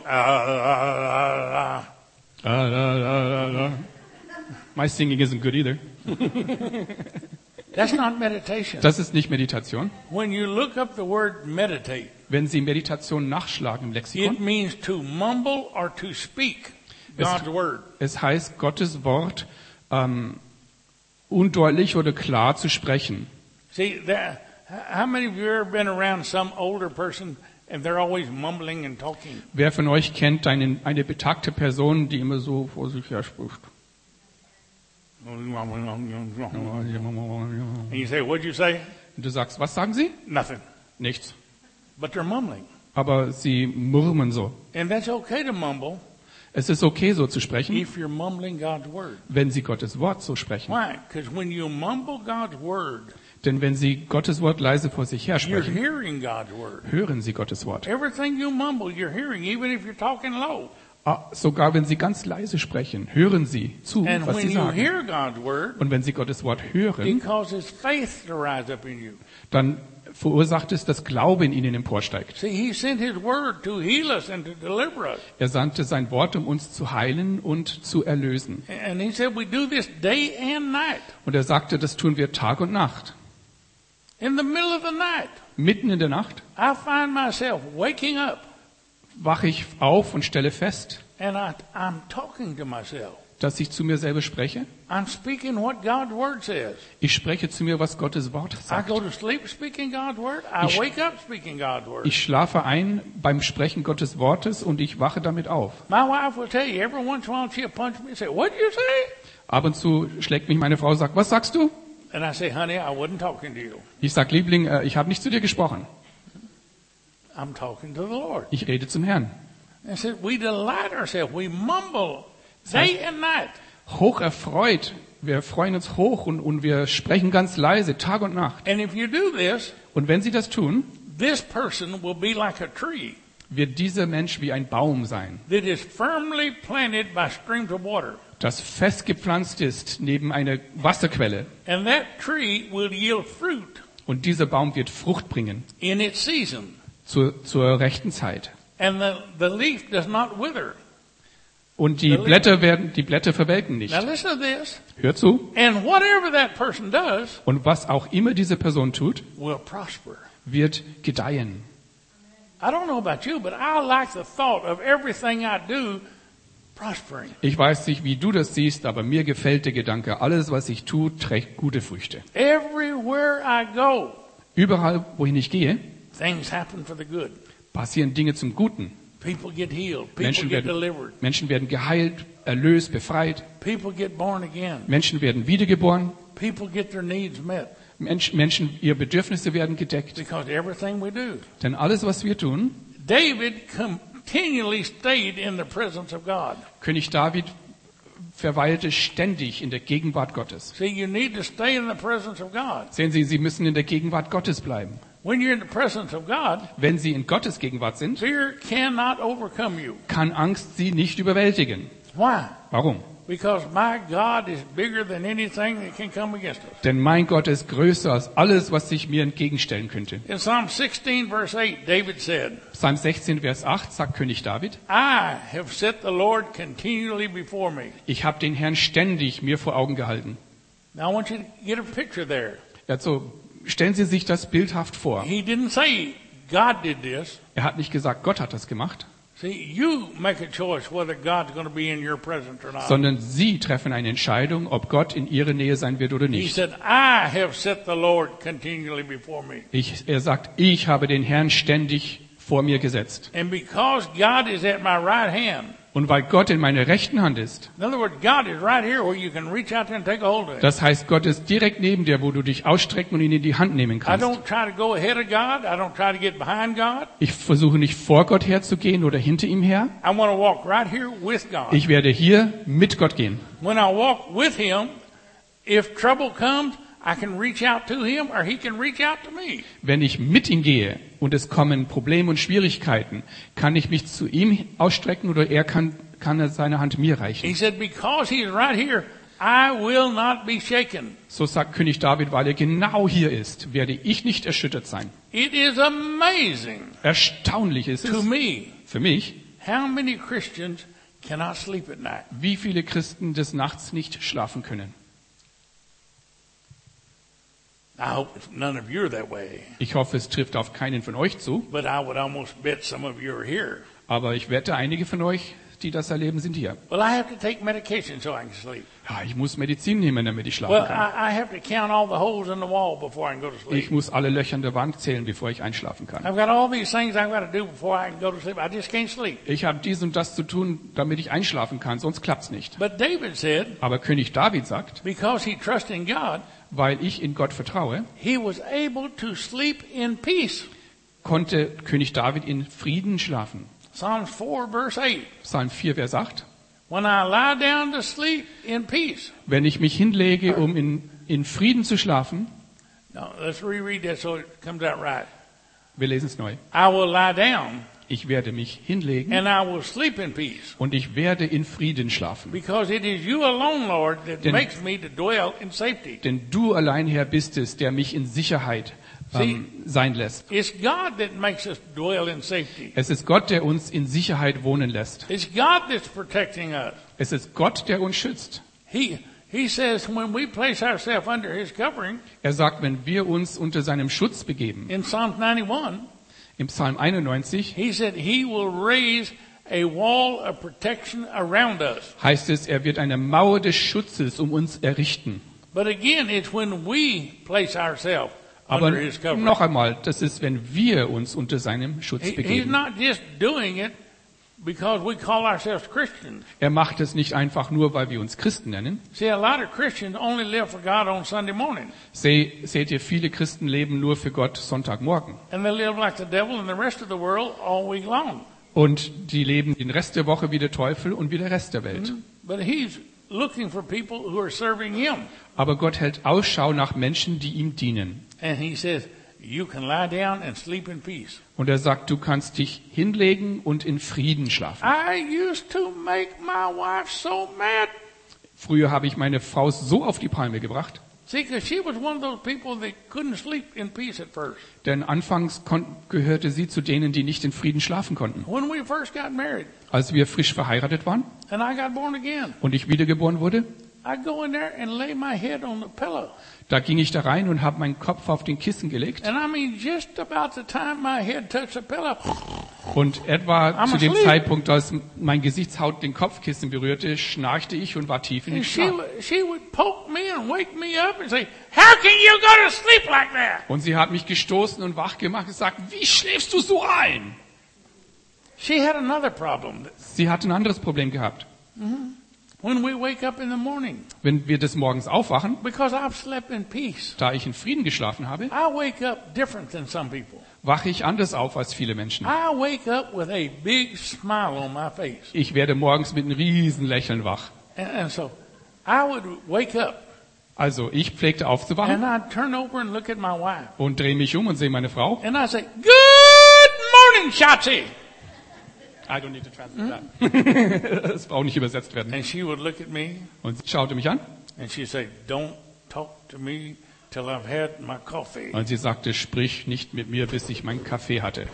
My singing isn't good either. That's not meditation. Das ist nicht Meditation. When you look up the word meditate, Wenn Sie Meditation nachschlagen im it Lexikon, means to mumble or to speak God's word. es heißt, Gottes Wort undeutlich oder klar zu sprechen. See, how many of you ever been around some older person and they're always mumbling and talking? Wer von euch kennt eine betagte Person, die immer so vor sich her spricht? And you say, what'd you say? Und du sagst, was sagen sie? Nothing. Nichts. But they're mumbling. Aber sie murmeln so. And that's okay to mumble Es ist okay, so zu sprechen, if you're mumbling God's word. wenn sie Gottes Wort so sprechen. Why? Because when you mumble God's word, Denn wenn sie Gottes Wort leise vor sich her you're sprechen, hearing God's word. hören sie Gottes Wort. Everything you mumble, you're hearing, even if you're talking low. Sogar wenn sie ganz leise sprechen, hören sie zu, And was when sie you sagen. hear God's word, Und wenn sie Gottes Wort it hören, causes faith to rise up in you. dann verursacht es, dass Glaube in ihnen emporsteigt. See, He sent His word to heal us and to deliver us. Er sandte sein Wort, um uns zu heilen und zu erlösen. And He said we do this day and night. Und er sagte, das tun wir Tag und Nacht. In the middle of the night, Mitten in der Nacht I find myself waking up wache ich auf und stelle fest, and I'm talking to myself. dass ich zu mir selber spreche. I'm speaking what God's word says. Ich spreche zu mir, was Gottes Wort I sagt. go to sleep speaking God's word. I Ich- wake up speaking God's word. Ich schlafe ein beim Sprechen Gottes Wortes und ich wache damit auf. My wife will tell you every once in a while she'll punch me and say, "What did you say?" Ab und zu schlägt mich meine Frau und sagt, was sagst du? And I say, "Honey, I wasn't talking to you. Ich sag, Liebling, ich habe nicht zu dir gesprochen. I'm talking to the Lord." Ich rede zum Herrn. And I said, "We delight ourselves. We mumble day and night." Hoch erfreut. Wir freuen uns hoch und wir sprechen ganz leise, Tag und Nacht. And if you do this, Und wenn sie das tun, this person will be like a tree wird dieser Mensch wie ein Baum sein, that is firmly planted by streams of water. das festgepflanzt ist neben einer Wasserquelle. And that tree will yield fruit Und dieser Baum wird Frucht bringen in its season. zur rechten Zeit. And the leaf does not wither. Und die Blätter verwelken nicht. Now listen to this. Hör zu. And whatever that person does Und was auch immer diese Person tut, will prosper. wird gedeihen. I don't know about you, but I like the thought of everything I do prospering. Ich weiß nicht, wie du das siehst, aber mir gefällt der Gedanke, alles, was ich tue, trägt gute Früchte. Everywhere I go, Überall, wohin ich gehe, things happen for the good. passieren Dinge zum Guten. People get healed. People Menschen get werden, delivered. Menschen werden geheilt, erlöst, befreit. People get born again. Menschen werden wiedergeboren. People get their needs met Menschen, ihre Bedürfnisse werden gedeckt. because everything we do. Denn alles, was wir tun, David continually stayed in the presence of God. König David verweilte ständig in der Gegenwart Gottes. See, you need to stay in the presence of God. Sehen Sie, Sie müssen in der Gegenwart Gottes bleiben. When you're in the presence of God, Wenn Sie in Gottes Gegenwart sind, fear cannot overcome you. kann Angst Sie nicht überwältigen. Why? Warum? Because my God is bigger than anything that can come against us. Denn mein Gott ist größer als alles, was sich mir entgegenstellen könnte. In Psalm 16, verse 8, David said, Psalm 16, Vers 8 sagt König David, I have set the Lord continually before me. ich habe den Herrn ständig mir vor Augen gehalten. Now I want you to get a picture there. Also stellen Sie sich das bildhaft vor. He didn't say God did this. Er hat nicht gesagt, Gott hat das gemacht, See, you make a choice whether God's going to be in your presence or not. sondern Sie treffen eine Entscheidung, ob Gott in Ihrer Nähe sein wird oder He nicht. said, I have set the Lord continually before me. Er sagt, ich habe den Herrn ständig vor mir gesetzt. And because God is at my right hand, Und weil Gott in meiner rechten Hand ist, in other words, God is right here where you can reach out there and take a hold of it. das heißt, Gott ist direkt neben dir, wo du dich ausstrecken und ihn in die Hand nehmen I kannst. don't try to go ahead of God. I don't try to get behind God. Ich versuche nicht vor Gott herzugehen oder hinter ihm her. I want to walk right here with God. Ich werde hier mit Gott gehen. When I walk with Him, if trouble comes, I can reach out to Him or He can reach out to me. Wenn ich mit ihm gehe und es kommen Probleme und Schwierigkeiten, kann ich mich zu ihm ausstrecken oder er kann seine Hand mir He reichen. said, because He is right here, I will not be shaken. So sagt König David, weil er genau hier ist, werde ich nicht erschüttert sein. It is amazing Erstaunlich ist to es me für mich, how many Christians cannot sleep at night. wie viele Christen des Nachts nicht schlafen können. I hope none of you are that way, Ich hoffe, es trifft auf keinen von euch zu, but I would almost bet some of you are here. aber ich wette, einige von euch die das erleben, sind hier. Well, I have to take medication so I can sleep. Ja, ich muss Medizin nehmen, damit ich schlafen Well, kann. I have to count all the holes in the wall before I can go to Ich sleep. muss alle Löcher in der Wand zählen, bevor ich einschlafen kann. I've got all these things I've got to do before I can go to sleep. I just can't sleep. Ich habe dies und das zu tun, damit ich einschlafen kann, sonst klappt's nicht. But David said, Aber König David sagt, because he trusted in God, weil ich in Gott vertraue, he was able to sleep in peace. konnte König David in Frieden schlafen. Psalms 4 verse 8. Psalm 4, Vers 8. When I lie down to sleep in peace. Wenn ich mich hinlege, um in Frieden zu schlafen, Now, let's reread that so it comes out right. wir lesen es neu. I will lie down Ich werde mich hinlegen and I will sleep in peace. und ich werde in Frieden schlafen. Because it is you alone, Lord, that Denn- makes me to dwell in safety. Denn du allein, Herr, bist es, der mich in Sicherheit sein lässt. It's God that makes us dwell in safety. Es ist Gott, der uns in Sicherheit wohnen lässt. It's God that's protecting us. Es ist Gott, der uns schützt. He says when we place ourselves under His covering, Er sagt, wenn wir uns unter seinem Schutz begeben, in Psalm 91, im Psalm 91, He said He will raise a wall of protection around us. heißt es, er wird eine Mauer des Schutzes um uns errichten. But again, it's when we place ourselves Aber under His covering. noch einmal, das ist, wenn wir uns unter seinem Schutz He's begeben. not just doing it because we call ourselves Christians. Er macht es nicht einfach nur, weil wir uns Christen nennen. See, a lot of Christians only live for God on Sunday morning. Seht ihr, viele Christen leben nur für Gott Sonntagmorgen. And they live like the devil and the rest of the world all week long. Und die leben den Rest der Woche wie der Teufel und wie der Rest der Welt. But He's looking for people who are serving Him. Aber Gott hält Ausschau nach Menschen, die ihm dienen. And He says, you can lie down and sleep in peace. Und er sagt, du kannst dich hinlegen und in Frieden schlafen. I used to make my wife so mad. Früher habe ich meine Frau so auf die Palme gebracht, See, because she was one of those people that couldn't sleep in peace at first. denn anfangs gehörte sie zu denen, die nicht in Frieden schlafen konnten. When we first got married Als wir frisch verheiratet waren and I got born again, und ich wiedergeboren wurde, I'd go in there and lay my head on the pillow. da ging ich da rein und habe meinen Kopf auf den Kissen gelegt. And I mean, just about the time my head touched the pillow, Und etwa I'm zu dem asleep. Zeitpunkt, als mein Gesichtshaut den Kopfkissen berührte, schnarchte ich und war tief in den and Schlaf. she would poke me and wake me up and say, how can you go to sleep like that? Und sie hat mich gestoßen und wach gemacht und gesagt, wie schläfst du so ein? She had another problem. Sie hat ein anderes Problem gehabt. When we wake up in the morning, Wenn wir des Morgens aufwachen, because I've slept in peace, da ich in Frieden geschlafen habe, I wake up different than some people. wache ich anders auf als viele Menschen. I wake up with a big smile on my face. Ich werde morgens mit einem riesen Lächeln wach. And so I would wake up Also ich pflegte aufzuwachen and I'd turn over and look at my wife. und drehe mich um und sehe meine Frau. And I'd say, good morning, Shotzi. I don't need to translate that. Das braucht nicht übersetzt werden. And she would look at me Und sie schaute mich an and she'd say, don't talk to me till I've had my coffee. und sie sagte, sprich nicht mit mir, bis ich meinen Kaffee hatte.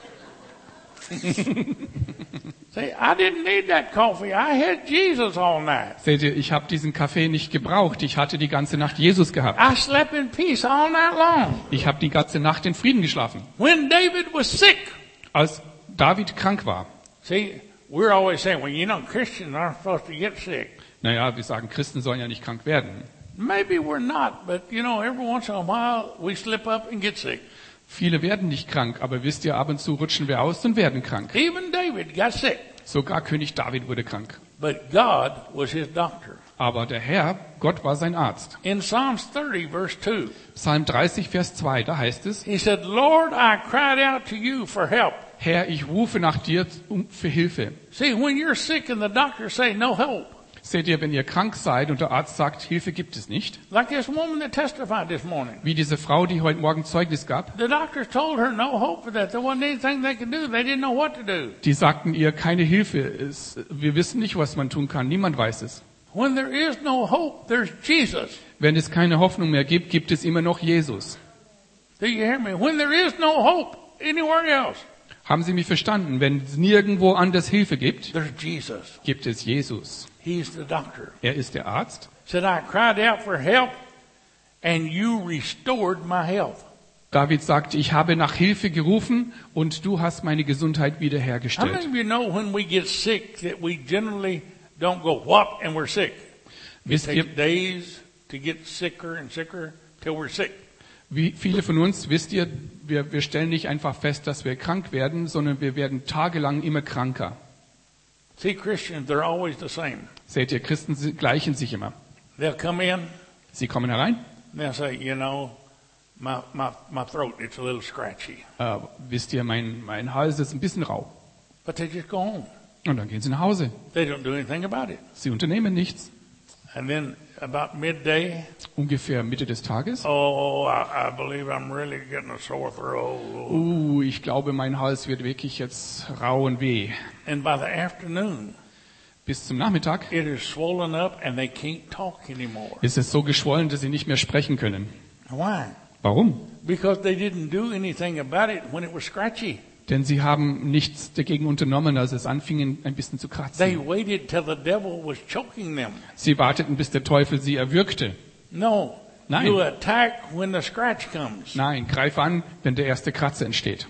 Say, I didn't need that coffee. I had Jesus all night. Seht ihr, ich habe diesen Kaffee nicht gebraucht. Ich hatte die ganze Nacht Jesus gehabt. I slept in peace all night long. Ich habe die ganze Nacht in Frieden geschlafen. When David was sick, Als David krank war, see, we're always saying, well, you know, Christians aren't supposed to get sick. naja, wir sagen, Christen sollen ja nicht krank werden. Maybe we're not, but you know, every once in a while we slip up and get sick. Viele werden nicht krank, aber wisst ihr, ab und zu rutschen wir aus und werden krank. Even David got sick, Sogar König David wurde krank. but God was his doctor. Aber der Herr, Gott war sein Arzt. In Psalms 30, verse 2, Psalm 30, Vers 2, da heißt es, he said, Lord, I cried out to you for help. Herr, ich rufe nach dir für Hilfe. See, when you're sick and the doctors say no help, Seht ihr, wenn ihr krank seid und der Arzt sagt, Hilfe gibt es nicht, like this woman that testified this morning, wie diese Frau, die heute Morgen Zeugnis gab, the doctors told her no hope for that. There wasn't anything they could do. They didn't know what to do. die sagten ihr, keine Hilfe, wir wissen nicht, was man tun kann, niemand weiß es. When there is no hope, there's Jesus. Wenn es keine Hoffnung mehr gibt, gibt es immer noch Jesus. Do you hear me? When there is no hope anywhere else, Haben Sie mich verstanden? Wenn es nirgendwo anders Hilfe gibt, there's Jesus. gibt es Jesus. He's the doctor. Er ist der Arzt. Said, I cried out for help and you restored my health. David sagt, ich habe nach Hilfe gerufen und du hast meine Gesundheit How many wiederhergestellt. of you know when we get sick that we generally don't go what and we're sick? It Wisst ihr, takes days to get sicker and sicker till we're sick. wie viele von uns, wisst ihr, wir stellen nicht einfach fest, dass wir krank werden, sondern wir werden tagelang immer kranker. See, Christians, they're always the same. Seht ihr, Christen gleichen sich immer. They'll come in Sie kommen herein, and they'll say, you know, my throat, it's a little scratchy. wisst ihr, mein Hals ist ein bisschen rau. But they just go home. Und dann gehen sie nach Hause. They don't do anything about it. Sie unternehmen nichts. And then about midday, Ungefähr Mitte des Tages. oh, I believe I'm really getting a sore throat. Ich glaube, mein Hals wird wirklich jetzt rau und weh. And by the afternoon, Bis zum Nachmittag it is swollen up and they can't talk anymore. ist es so geschwollen, dass sie nicht mehr sprechen können. Why? Warum? Because they didn't do anything about it when it was scratchy. Denn sie haben nichts dagegen unternommen, als es anfing, ein bisschen zu They kratzen. waited till the devil was choking them. Sie warteten, bis der Teufel sie erwürgte. No. Nein. You attack when the scratch comes. Nein, greif an, wenn der erste Kratzer entsteht.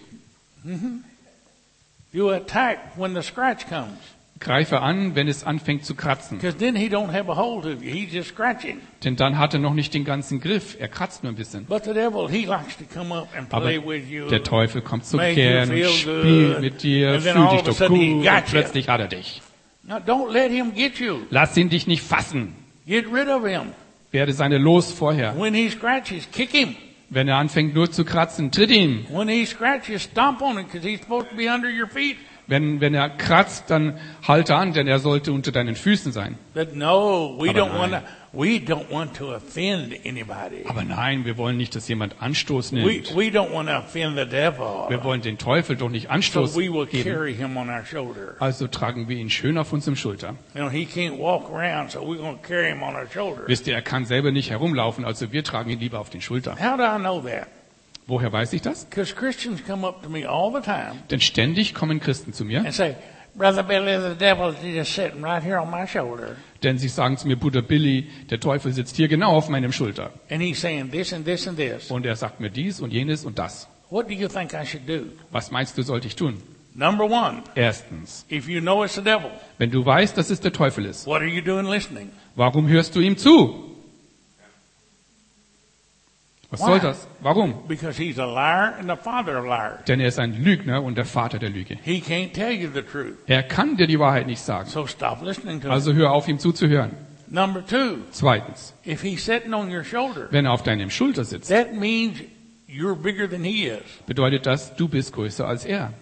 You attack when the scratch comes. Greife an, wenn es anfängt zu kratzen. Because then he don't have a hold of you. He's just scratching. Denn dann hat er noch nicht den ganzen Griff. Er kratzt nur ein bisschen. But the devil, he likes to come up and Aber play with you. der Teufel kommt so Make gern you und feel spielt good. mit dir, And then fühl all dich of a doch sudden he gut got und you. plötzlich hat er dich. Now don't let him get you. Lass ihn dich nicht fassen. Get rid of him. Werde seine los vorher. When he scratches, kick him. Wenn er anfängt nur zu kratzen, tritt ihn. When he scratches, stomp on him because he's supposed to be under your feet. Wenn er kratzt, dann halte an, denn er sollte unter deinen Füßen sein. But no, we Aber don't nein. want to offend anybody. Aber nein, wir wollen nicht, dass jemand Anstoß We nimmt. don't want to offend the devil. Wir wollen den Teufel doch nicht So Anstoß we will geben. carry him on our shoulder. Also tragen wir ihn schön auf unserem Schulter. You know, he can't walk around, so we're going to carry him on our shoulder. Wisst ihr, er kann selber nicht herumlaufen, also wir tragen ihn lieber auf den Schultern. How do I know that? Woher weiß ich das? Because Christians come up to me all the time Denn ständig kommen Christen zu mir, and say, Brother Billy, the devil's just sitting right here on my shoulder. denn sie sagen zu mir, Bruder Billy, der Teufel sitzt hier genau auf meinem Schulter. And he's saying this and this and this. Und er sagt mir dies und jenes und das. What do you think I should do? Was meinst du, sollte ich tun? Number one, Erstens, if you know it's the devil, wenn du weißt, dass es der Teufel ist, what are you doing listening? warum hörst du ihm zu? Was Why? soll das? Warum? Because he's a liar and the father of liars. Denn er ist ein Lügner und der Vater der Lüge. He can't tell you the truth. Er kann dir die Wahrheit nicht sagen. So stop listening to him. Also hör auf, ihm zuzuhören. Number two, Zweitens, if he's sitting on your shoulder, wenn er auf deinem Schulter sitzt, that means you're bigger than he is. bedeutet das, du bist größer als er.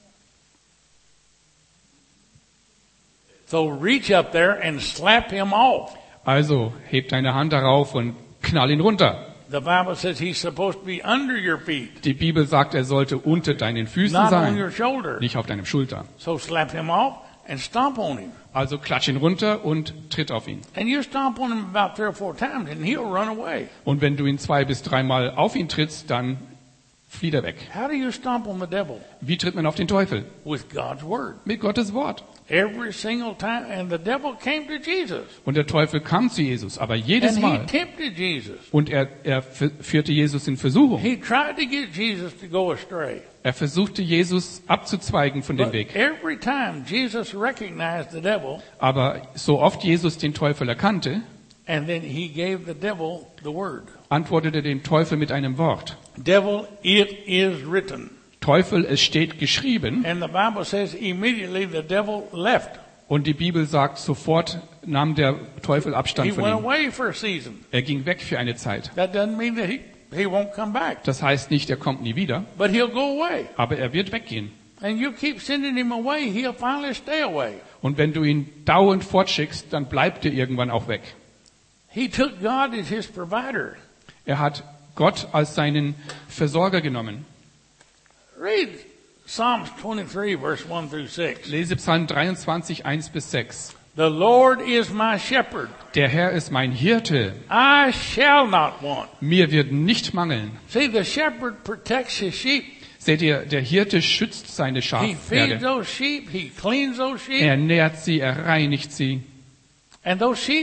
So reach up there and slap him off. Also heb deine Hand darauf und knall ihn runter. The Bible says he's supposed to be under your feet, Die Bibel sagt, er sollte unter deinen Füßen not on your sein, shoulder. nicht auf deinem Schulter. So slap him off and stomp on him. Also klatsch ihn runter und tritt auf ihn. And you stomp on him about 3 or 4 times and he'll run away. Und wenn du ihn 2 bis 3 Mal auf ihn trittst, dann flieht er weg. How do you stomp on the devil? Wie tritt man auf den Teufel? With God's word. Mit Gottes Wort. Every single time. And the devil came to Jesus. Und der Teufel kam zu Jesus, aber jedes And he Mal. tempted Jesus. Und er führte Jesus in Versuchung. He tried to get Jesus to go astray. Er versuchte Jesus abzuzweigen von dem But Weg. every time Jesus recognized the devil, Aber so oft Jesus den Teufel erkannte, and then he gave the devil the word. antwortete dem Teufel mit einem Wort. Devil, it is written. Teufel, es steht geschrieben. And the Bible says immediately the devil left. Und die Bibel sagt, sofort nahm der Teufel He Abstand von went ihm. away for a season. Er ging weg für eine Zeit. That doesn't mean that he won't come back. Das heißt nicht, er kommt nie wieder, But he'll go away. aber er wird weggehen. And you keep sending him away, he'll finally stay away. Und wenn du ihn dauernd fortschickst, dann bleibt er irgendwann auch weg. He took God as his provider. Er hat Gott als seinen Versorger genommen. Read Psalms 23, verse 1 through 6. Lese Psalm 23, 1 bis 6. The Lord is my shepherd. Der Herr ist mein Hirte. I shall not want. Mir wird nicht mangeln. See, the shepherd protects his sheep. Seht ihr, der Hirte schützt seine He feeds Schafherde. those sheep. He cleans those sheep. Er nährt sie, er reinigt sie. And those sheep,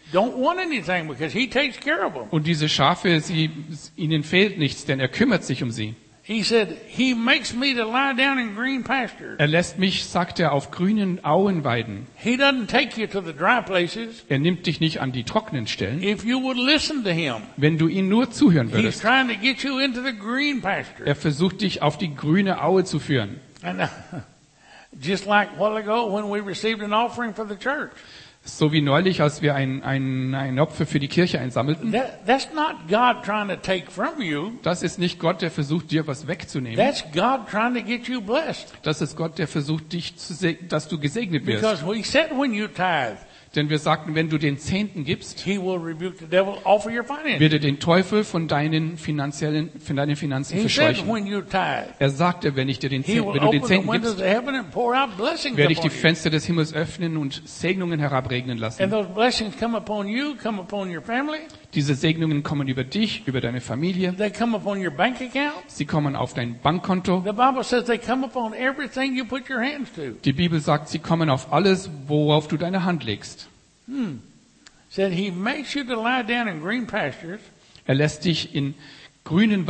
don't want anything because he takes care of them. Und diese Schafe, ihnen fehlt nichts, denn er kümmert sich um sie. He said, he makes me to lie down in green pastures. Er lässt mich, sagt er, auf grünen Auen weiden. He doesn't take you to the dry places. Er nimmt dich nicht an die trockenen Stellen. If you would listen to him, Wenn du ihm nur zuhören he's würdest. trying to get you into the green pasture. Er versucht dich auf die grüne Aue zu führen. And just like a while ago when we received an offering for the church. So wie neulich, als wir ein Opfer für die Kirche einsammelten. That's not God trying to take from you. Das ist nicht Gott, der versucht, dir was wegzunehmen. That's God trying to get you blessed. Das ist Gott, der versucht, dass du gesegnet wirst. Because we said when you tithe, Denn wir sagten, wenn du den Zehnten gibst, he will rebuke the devil off of your finances. wird er den Teufel von deinen Finanzen He said verscheuchen. when you tithe, Er sagte, wenn du den he will Zehnten open the gibst, windows of heaven and pour out blessings werde ich die upon you. Fenster des Himmels öffnen und Segnungen herabregnen And lassen. those blessings come upon you, come upon your family, Diese Segnungen kommen über dich, über deine Familie. they come upon your bank account. Sie kommen auf dein Bankkonto. The Bible says they come upon everything you put your hands to. Die Bibel sagt, sie kommen auf alles, worauf du deine Hand legst. Said he makes you to lie down in green pastures, Er lässt dich in grünen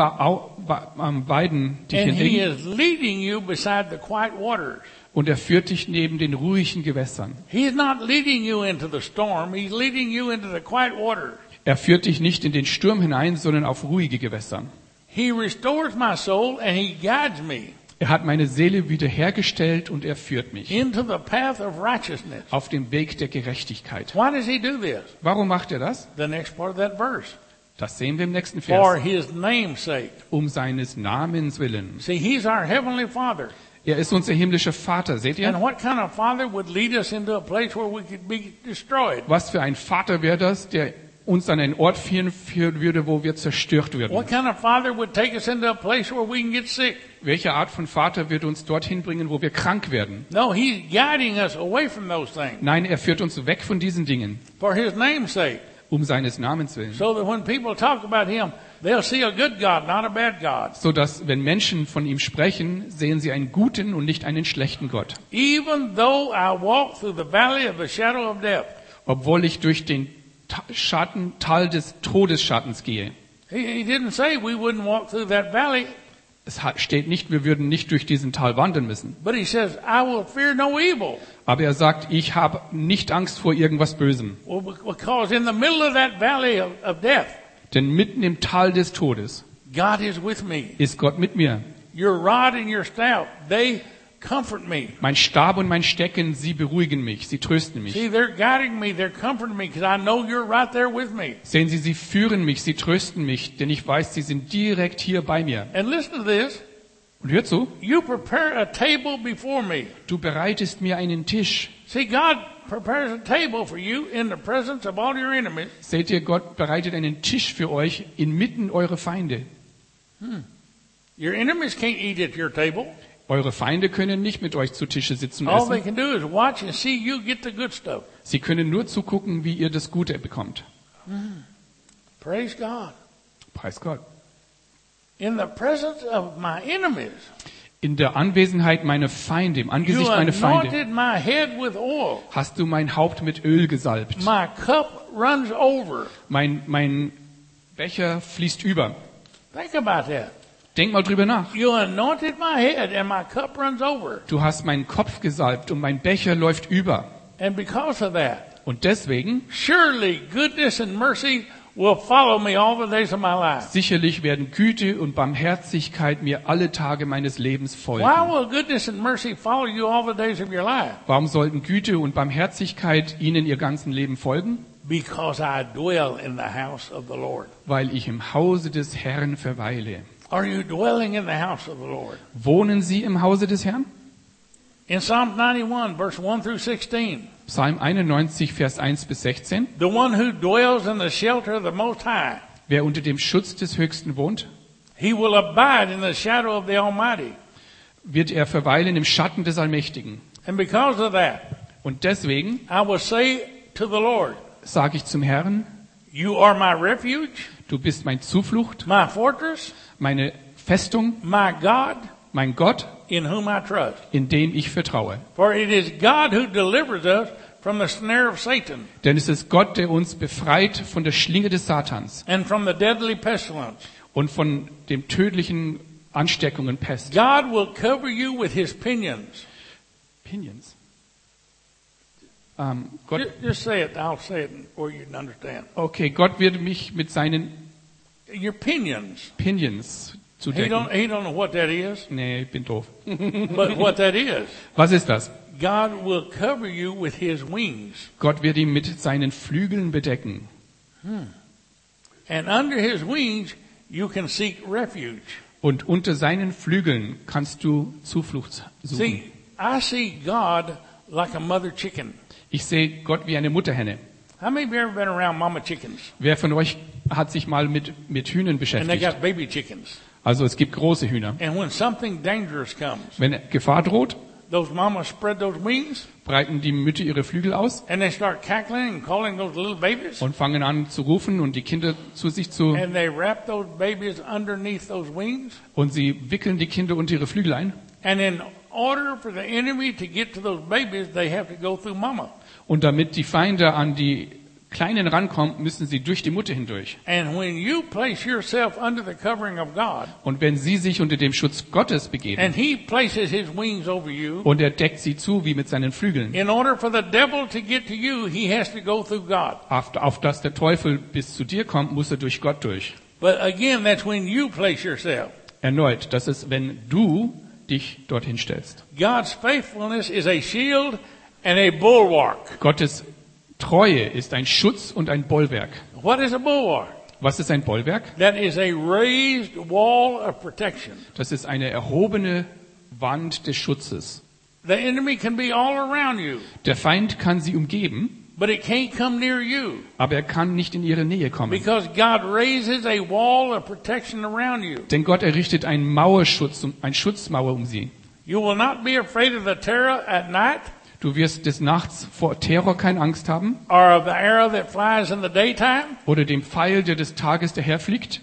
Weiden dich and he hinlegen is leading you beside the quiet waters. und er führt dich neben den ruhigen Gewässern. He's not leading you into the storm, he's leading you into the quiet waters. Er führt dich nicht in den Sturm hinein, sondern auf ruhige Gewässern. He restores my soul and he guides me Er hat meine Seele wiederhergestellt und er führt mich into the path of righteousness. auf dem Weg der Gerechtigkeit. Why does he do this? Warum macht er das? The next part of that verse. Das sehen wir im nächsten For Vers. his name's sake. Um seines Namens willen. See, he's our heavenly Father. Er ist unser himmlischer Vater, seht And ihr? what kind of father would lead us into a place where we could be destroyed? Was für ein Vater wäre das, der uns an einen Ort führen würde, wo wir zerstört würden? What kind of father would take us into a place where we can get sick? Welche Art von Vater wird uns dorthin bringen, wo wir krank werden? No, he's guiding us away from those things Nein, er führt uns weg von diesen Dingen, for his name's sake. um seines Namens willen. So that when people talk about him, they'll see a good God, not a bad God. So dass, wenn Menschen von ihm sprechen, sehen sie einen guten und nicht einen schlechten Gott. Even though I walk through the valley of the shadow of death. Obwohl ich durch den Tal des Todesschattens gehe. He didn't say we wouldn't walk through that valley, Es steht nicht, wir würden nicht durch diesen Tal wandern müssen. but he says, I will fear no evil. Aber er sagt, ich habe nicht Angst vor irgendwas Bösem. Well, because in the middle of that valley of death, Denn mitten im Tal des Todes God is with me. ist Gott mit mir. Your rod and your staff, they comfort me. Mein Stab und mein Stecken, sie beruhigen mich, sie trösten mich. See, they're guiding me, they're comforting me, because I know you're right there with me. Sehen Sie, sie führen mich, sie trösten mich, denn ich weiß, sie sind direkt hier bei mir. And listen to this. Und hör zu, You prepare a table before me. du bereitest mir einen Tisch. See, God prepares a table for you in the presence of all your enemies. Seht ihr, Gott bereitet einen Tisch für euch inmitten eurer Feinde. Your enemies can't eat at your table. Eure Feinde können nicht mit euch zu Tische sitzen und All they essen. can do is watch and see you get the good stuff. Sie können nur zugucken, wie ihr das Gute bekommt. Praise God. Preis Gott. In the presence of my enemies, In der Anwesenheit meiner Feinde, im you Angesicht meiner Feinde, anointed my head with oil. hast du mein Haupt mit Öl gesalbt. My cup runs over. Mein Becher fließt über. Think about that. Denk mal drüber nach. You anointed my head and my cup runs over. Du hast meinen Kopf gesalbt und mein Becher läuft über. And because of that, Und deswegen, surely goodness and mercy will follow me all the days of my life. sicherlich werden Güte und Barmherzigkeit mir alle Tage meines Lebens folgen. Why will goodness and mercy follow you all the days of your life? Warum sollten Güte und Barmherzigkeit ihnen ihr ganzen Leben folgen? Because I dwell in the house of the Lord. Weil ich im Hause des Herrn verweile. Are you dwelling in the house of the Lord? Wohnen Sie im Hause des Herrn? In Psalm 91, verse 1 through 16, Psalm 91, Vers 1 bis 16. the one who dwells in the shelter of the Most High, Wer unter dem Schutz des Höchsten wohnt, he will abide in the shadow of the Almighty. wird er verweilen im Schatten des Allmächtigen. And because of that, Und deswegen I will say to the Lord, sage ich zum Herrn, you are my refuge, du bist mein Zuflucht, my fortress, meine Festung, my God, mein Gott, in whom I trust. in dem ich vertraue. For it is God who delivers us from the snare of Satan Denn es ist Gott, der uns befreit von der Schlinge des Satans and from the deadly pestilence. und von dem tödlichen Ansteckungen Pest. God will cover you with his pinions. Pinions. Gott, Just say it. I'll say it where you can understand. okay, Gott wird mich mit seinen Your pinions. Pinions He zudecken. don't know what that is, Nee, ich bin doof. but what that is. Was ist das? God will cover you with his wings. Gott wird ihn mit seinen Flügeln bedecken. And under his wings, you can seek refuge. Und unter seinen Flügeln kannst du Zuflucht suchen. See, I see God like a mother chicken. Ich sehe Gott wie eine Mutterhenne. How many of you ever been around mama chickens? Wer von euch hat sich mal mit Hühnern And they beschäftigt? got baby chickens. Also es gibt große Hühner. And when something dangerous comes, Wenn Gefahr droht, those mamas spread those wings breiten die Mütter ihre Flügel aus and they start cackling and calling those little babies. und fangen an zu rufen und die Kinder zu sich zu, And they wrap those babies underneath those wings. und sie wickeln die Kinder unter ihre Flügel ein. And in order for the enemy to get to those babies, they have to go through mama. Und damit die Feinde an die Kleinen rankommen, müssen sie durch die Mutter hindurch. And when you place yourself under the covering of God, Und wenn sie sich unter dem Schutz Gottes begeben and he places his wings over you, und er deckt sie zu wie mit seinen Flügeln, in order for the devil to get to you, he has to go through God. auf dass der Teufel bis zu dir kommt, muss er durch Gott durch. But again, that's when you place yourself. Erneut, das ist, wenn du dich dorthin stellst. God's faithfulness is a shield and a bulwark. Gottes Treue ist ein Schutz und ein Bollwerk. What is a bulwark? Was ist ein Bollwerk? That is a raised wall of protection. Das ist eine erhobene Wand des Schutzes. The enemy can be all around you, Der Feind kann sie umgeben, but it can't come near you aber er kann nicht in ihre Nähe kommen. because God raises a wall of protection around you. Denn Gott errichtet einen Mauerschutz, eine Schutzmauer um sie. You will not be afraid of the terror at night Du wirst des Nachts vor Terror keine Angst haben or of the arrow that flies in the daytime oder dem Pfeil, der des Tages daherfliegt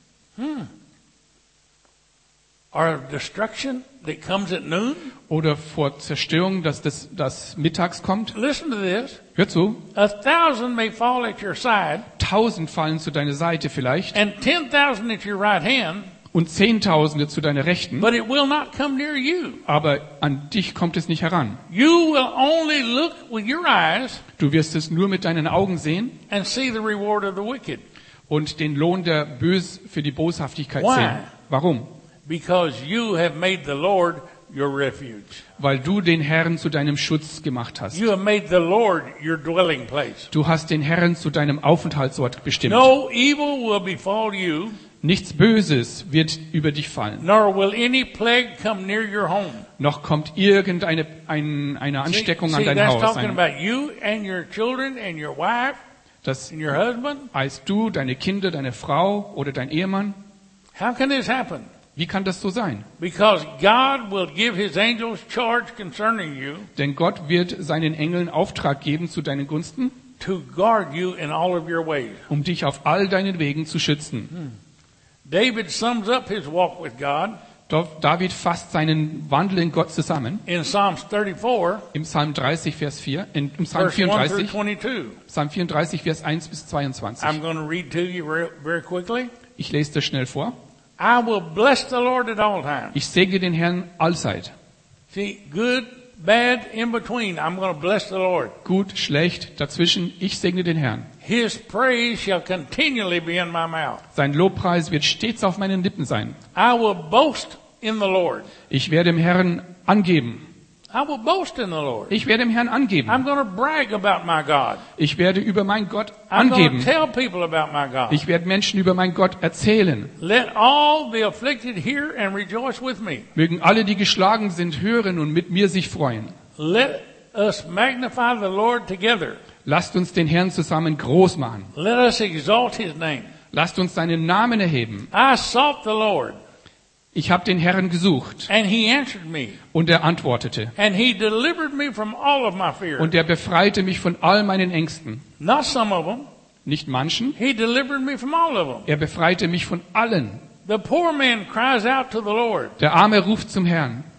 or of destruction that comes at noon. oder vor Zerstörung, das mittags kommt. Listen to this. Hör zu, 1,000 may fall at your side 1000 fallen zu deiner Seite vielleicht and 10,000 at your right hand, und Zehntausende zu deiner Rechten, but it will not come near you. aber an dich kommt es nicht heran. You will only look with your eyes Du wirst es nur mit deinen Augen sehen and see the reward of the wicked. und den Lohn für die Boshaftigkeit Why? sehen. Warum? Because you have made the Lord your refuge. Weil du den Herrn zu deinem Schutz gemacht hast. You have made the Lord your dwelling place. Du hast den Herrn zu deinem Aufenthaltsort bestimmt. No evil will befall you, Nichts Böses wird über dich fallen. nor will any plague come near your home. Noch kommt irgendeine eine Ansteckung an dein that's Haus. talking about you and your children and your wife Das and your husband. heißt du, deine Kinder, deine Frau oder dein Ehemann. How can this happen? Wie kann das so sein? Because God will give his angels charge concerning you Denn Gott wird seinen Engeln Auftrag geben zu deinen Gunsten, to guard you in all of your ways. um dich auf all deinen Wegen zu schützen. David sums up his walk with God David fasst seinen Wandel in Gott zusammen in Psalms 34, im Psalm 30, Vers 4, im Psalm verse 1 through 34, 22. Psalm 34, Vers 1 bis 22. I'm going to read to you very quickly. Ich lese das schnell vor. I will bless the Lord at all times. Ich segne den Herrn allzeit. See, good, bad, in between, I'm going to bless the Lord. Gut, schlecht, dazwischen, ich segne den Herrn. His praise shall continually be in my mouth. Sein Lobpreis wird stets auf meinen Lippen sein. I will boast in the Lord. Ich werde dem Herrn angeben. I will boast in the Lord. Ich werde dem Herrn angeben. I'm going to brag about my God. Ich werde über meinen Gott I'm going to angeben. tell people about my God. Ich werde Menschen über meinen Gott erzählen. Let all the afflicted hear and rejoice with me. Mögen alle, die geschlagen sind, hören und mit mir sich freuen. Let us magnify the Lord together. Lasst uns den Herrn zusammen groß machen. Let us exalt his name. Lasst uns seinen Namen erheben. I sought the Lord, Ich habe den Herrn gesucht and he answered me, und er antwortete. and he delivered me from all of my fear. Und er befreite mich von all meinen Ängsten. Not some of them. Nicht manchen. He delivered me from all of them. Er befreite mich von allen. The poor man cries out to the Lord, Der Arme ruft zum Herrn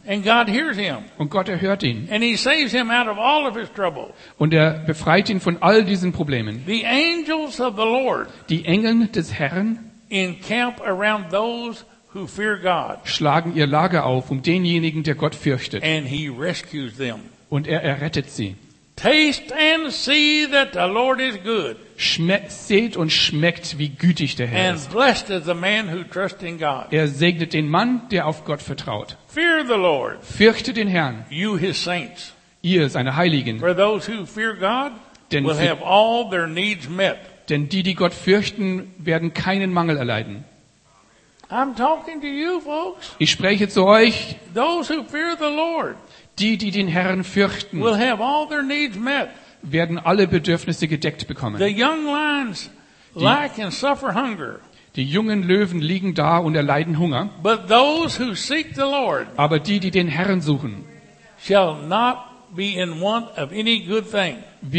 And God hears him. Und Gott erhört ihn. And he saves him out of all of his trouble. Und er befreit ihn von all diesen Problemen. The angels of the Lord Die Engel des Herrn encamp around those who fear God. schlagen ihr Lager auf um denjenigen, der Gott fürchtet. And he rescues them. Und er errettet sie. Taste and see that the Lord is good. Seht und schmeckt, wie gütig der Herr And ist. blessed is the man who trusts in God. Er segnet den Mann, der auf Gott vertraut. Fear the Lord, Fürchte den Herrn, you his saints. ihr seine Heiligen. For those who fear God Denn will für- have all their needs met. Denn die Gott fürchten, werden keinen Mangel erleiden. I'm talking to you folks. Ich spreche zu euch, Those who fear the Lord die den Herrn fürchten, will have all their needs met. werden alle Bedürfnisse gedeckt bekommen. The young lions lack and suffer hunger, Die jungen Löwen liegen da und erleiden Hunger, but those who seek the Lord aber die den Herrn suchen, shall not be in want of any good thing.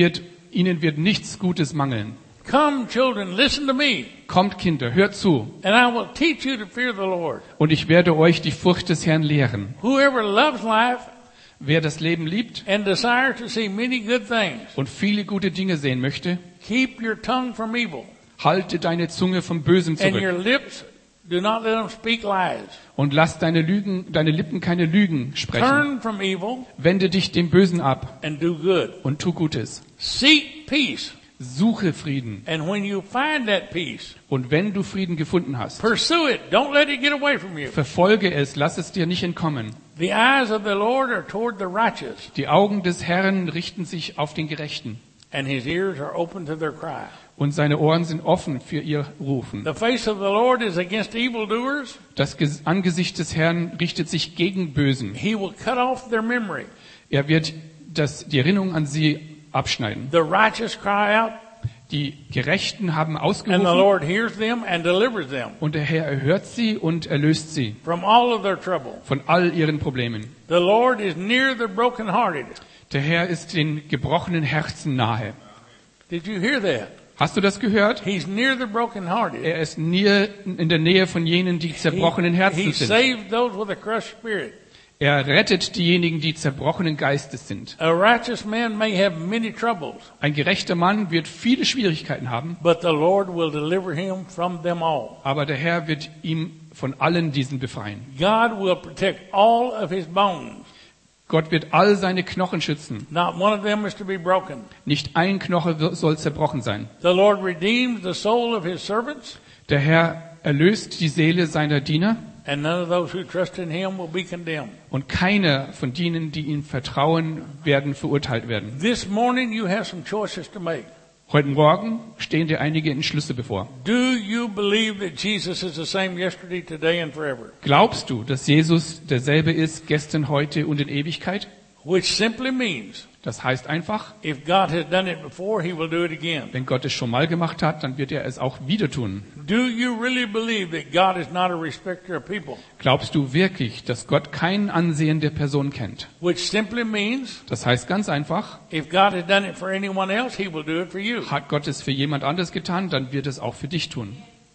ihnen wird nichts Gutes mangeln. Come, children, listen to me, Kommt, Kinder, hört zu, and I will teach you to fear the Lord. und ich werde euch die Furcht des Herrn lehren. Whoever loves life Wer das Leben liebt and desires to see many good things, und viele gute Dinge sehen möchte, keep your tongue from evil, halte deine Zunge vom Bösen and your zurück lips do not let them speak lies. und lass deine Lippen keine Lügen sprechen. Turn from evil Wende dich dem Bösen ab and do good. und tu Gutes. Seek peace, Suche Frieden. and when you find that peace, Und wenn du Frieden gefunden hast, pursue it. Don't let it get away from you. verfolge es, lass es dir nicht entkommen. The eyes of the Lord are toward the righteous, Die Augen des Herrn richten sich auf den Gerechten and his ears are open to their cry. und seine Ohren sind offen für ihr Rufen. The face of the Lord is against evildoers. Das Angesicht des Herrn richtet sich gegen Bösen. He will cut off their memory. Er wird die Erinnerung an sie abschneiden. The righteous cry out, Die Gerechten haben and the ausgerufen Lord hears them and delivers them und der Herr erhört sie und erlöst sie from all of their trouble. von all ihren Problemen. The Lord is near the brokenhearted. Der Herr ist den gebrochenen Herzen nahe. Did you hear that? Hast du das gehört? He's near the brokenhearted. Er ist in der Nähe von jenen, die zerbrochenen He Herzens sind. saves those with a crushed spirit. Er rettet diejenigen, die zerbrochenen Geistes sind. A righteous man may have many troubles, Ein gerechter Mann wird viele Schwierigkeiten haben, but the Lord will deliver him from them all. aber der Herr wird ihm von allen diesen befreien. God will protect all of his bones. Gott wird all seine Knochen schützen. Not one of them is to be broken. Nicht ein Knochen soll zerbrochen sein. The Lord redeems the soul of his servants, Der Herr erlöst die Seele seiner Diener and none of those who trust in him will be condemned. und keiner von denen, die ihm vertrauen, werden verurteilt werden. This morning you have some choices to make. Heute Morgen stehen dir einige Entschlüsse bevor. Do you believe that Jesus is the same yesterday, today, and forever? Glaubst du, dass Jesus derselbe ist, gestern, heute und in Ewigkeit? Which simply means, Das heißt einfach, if God has done it before, he will do it again. wenn Gott es schon mal gemacht hat, dann wird er es auch wieder tun. Do you really believe that God is not a respecter of people? Glaubst du wirklich, dass Gott kein Ansehen der Person kennt? Which simply means, Das heißt ganz einfach, if God has done it for anyone else, he will do it for you. hat Gott es für jemand anderes getan, dann wird es auch für dich tun.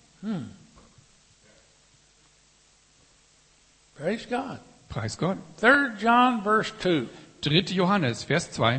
Praise God. Preis Gott. 3 John verse 2. 3. Johannes, Vers 2.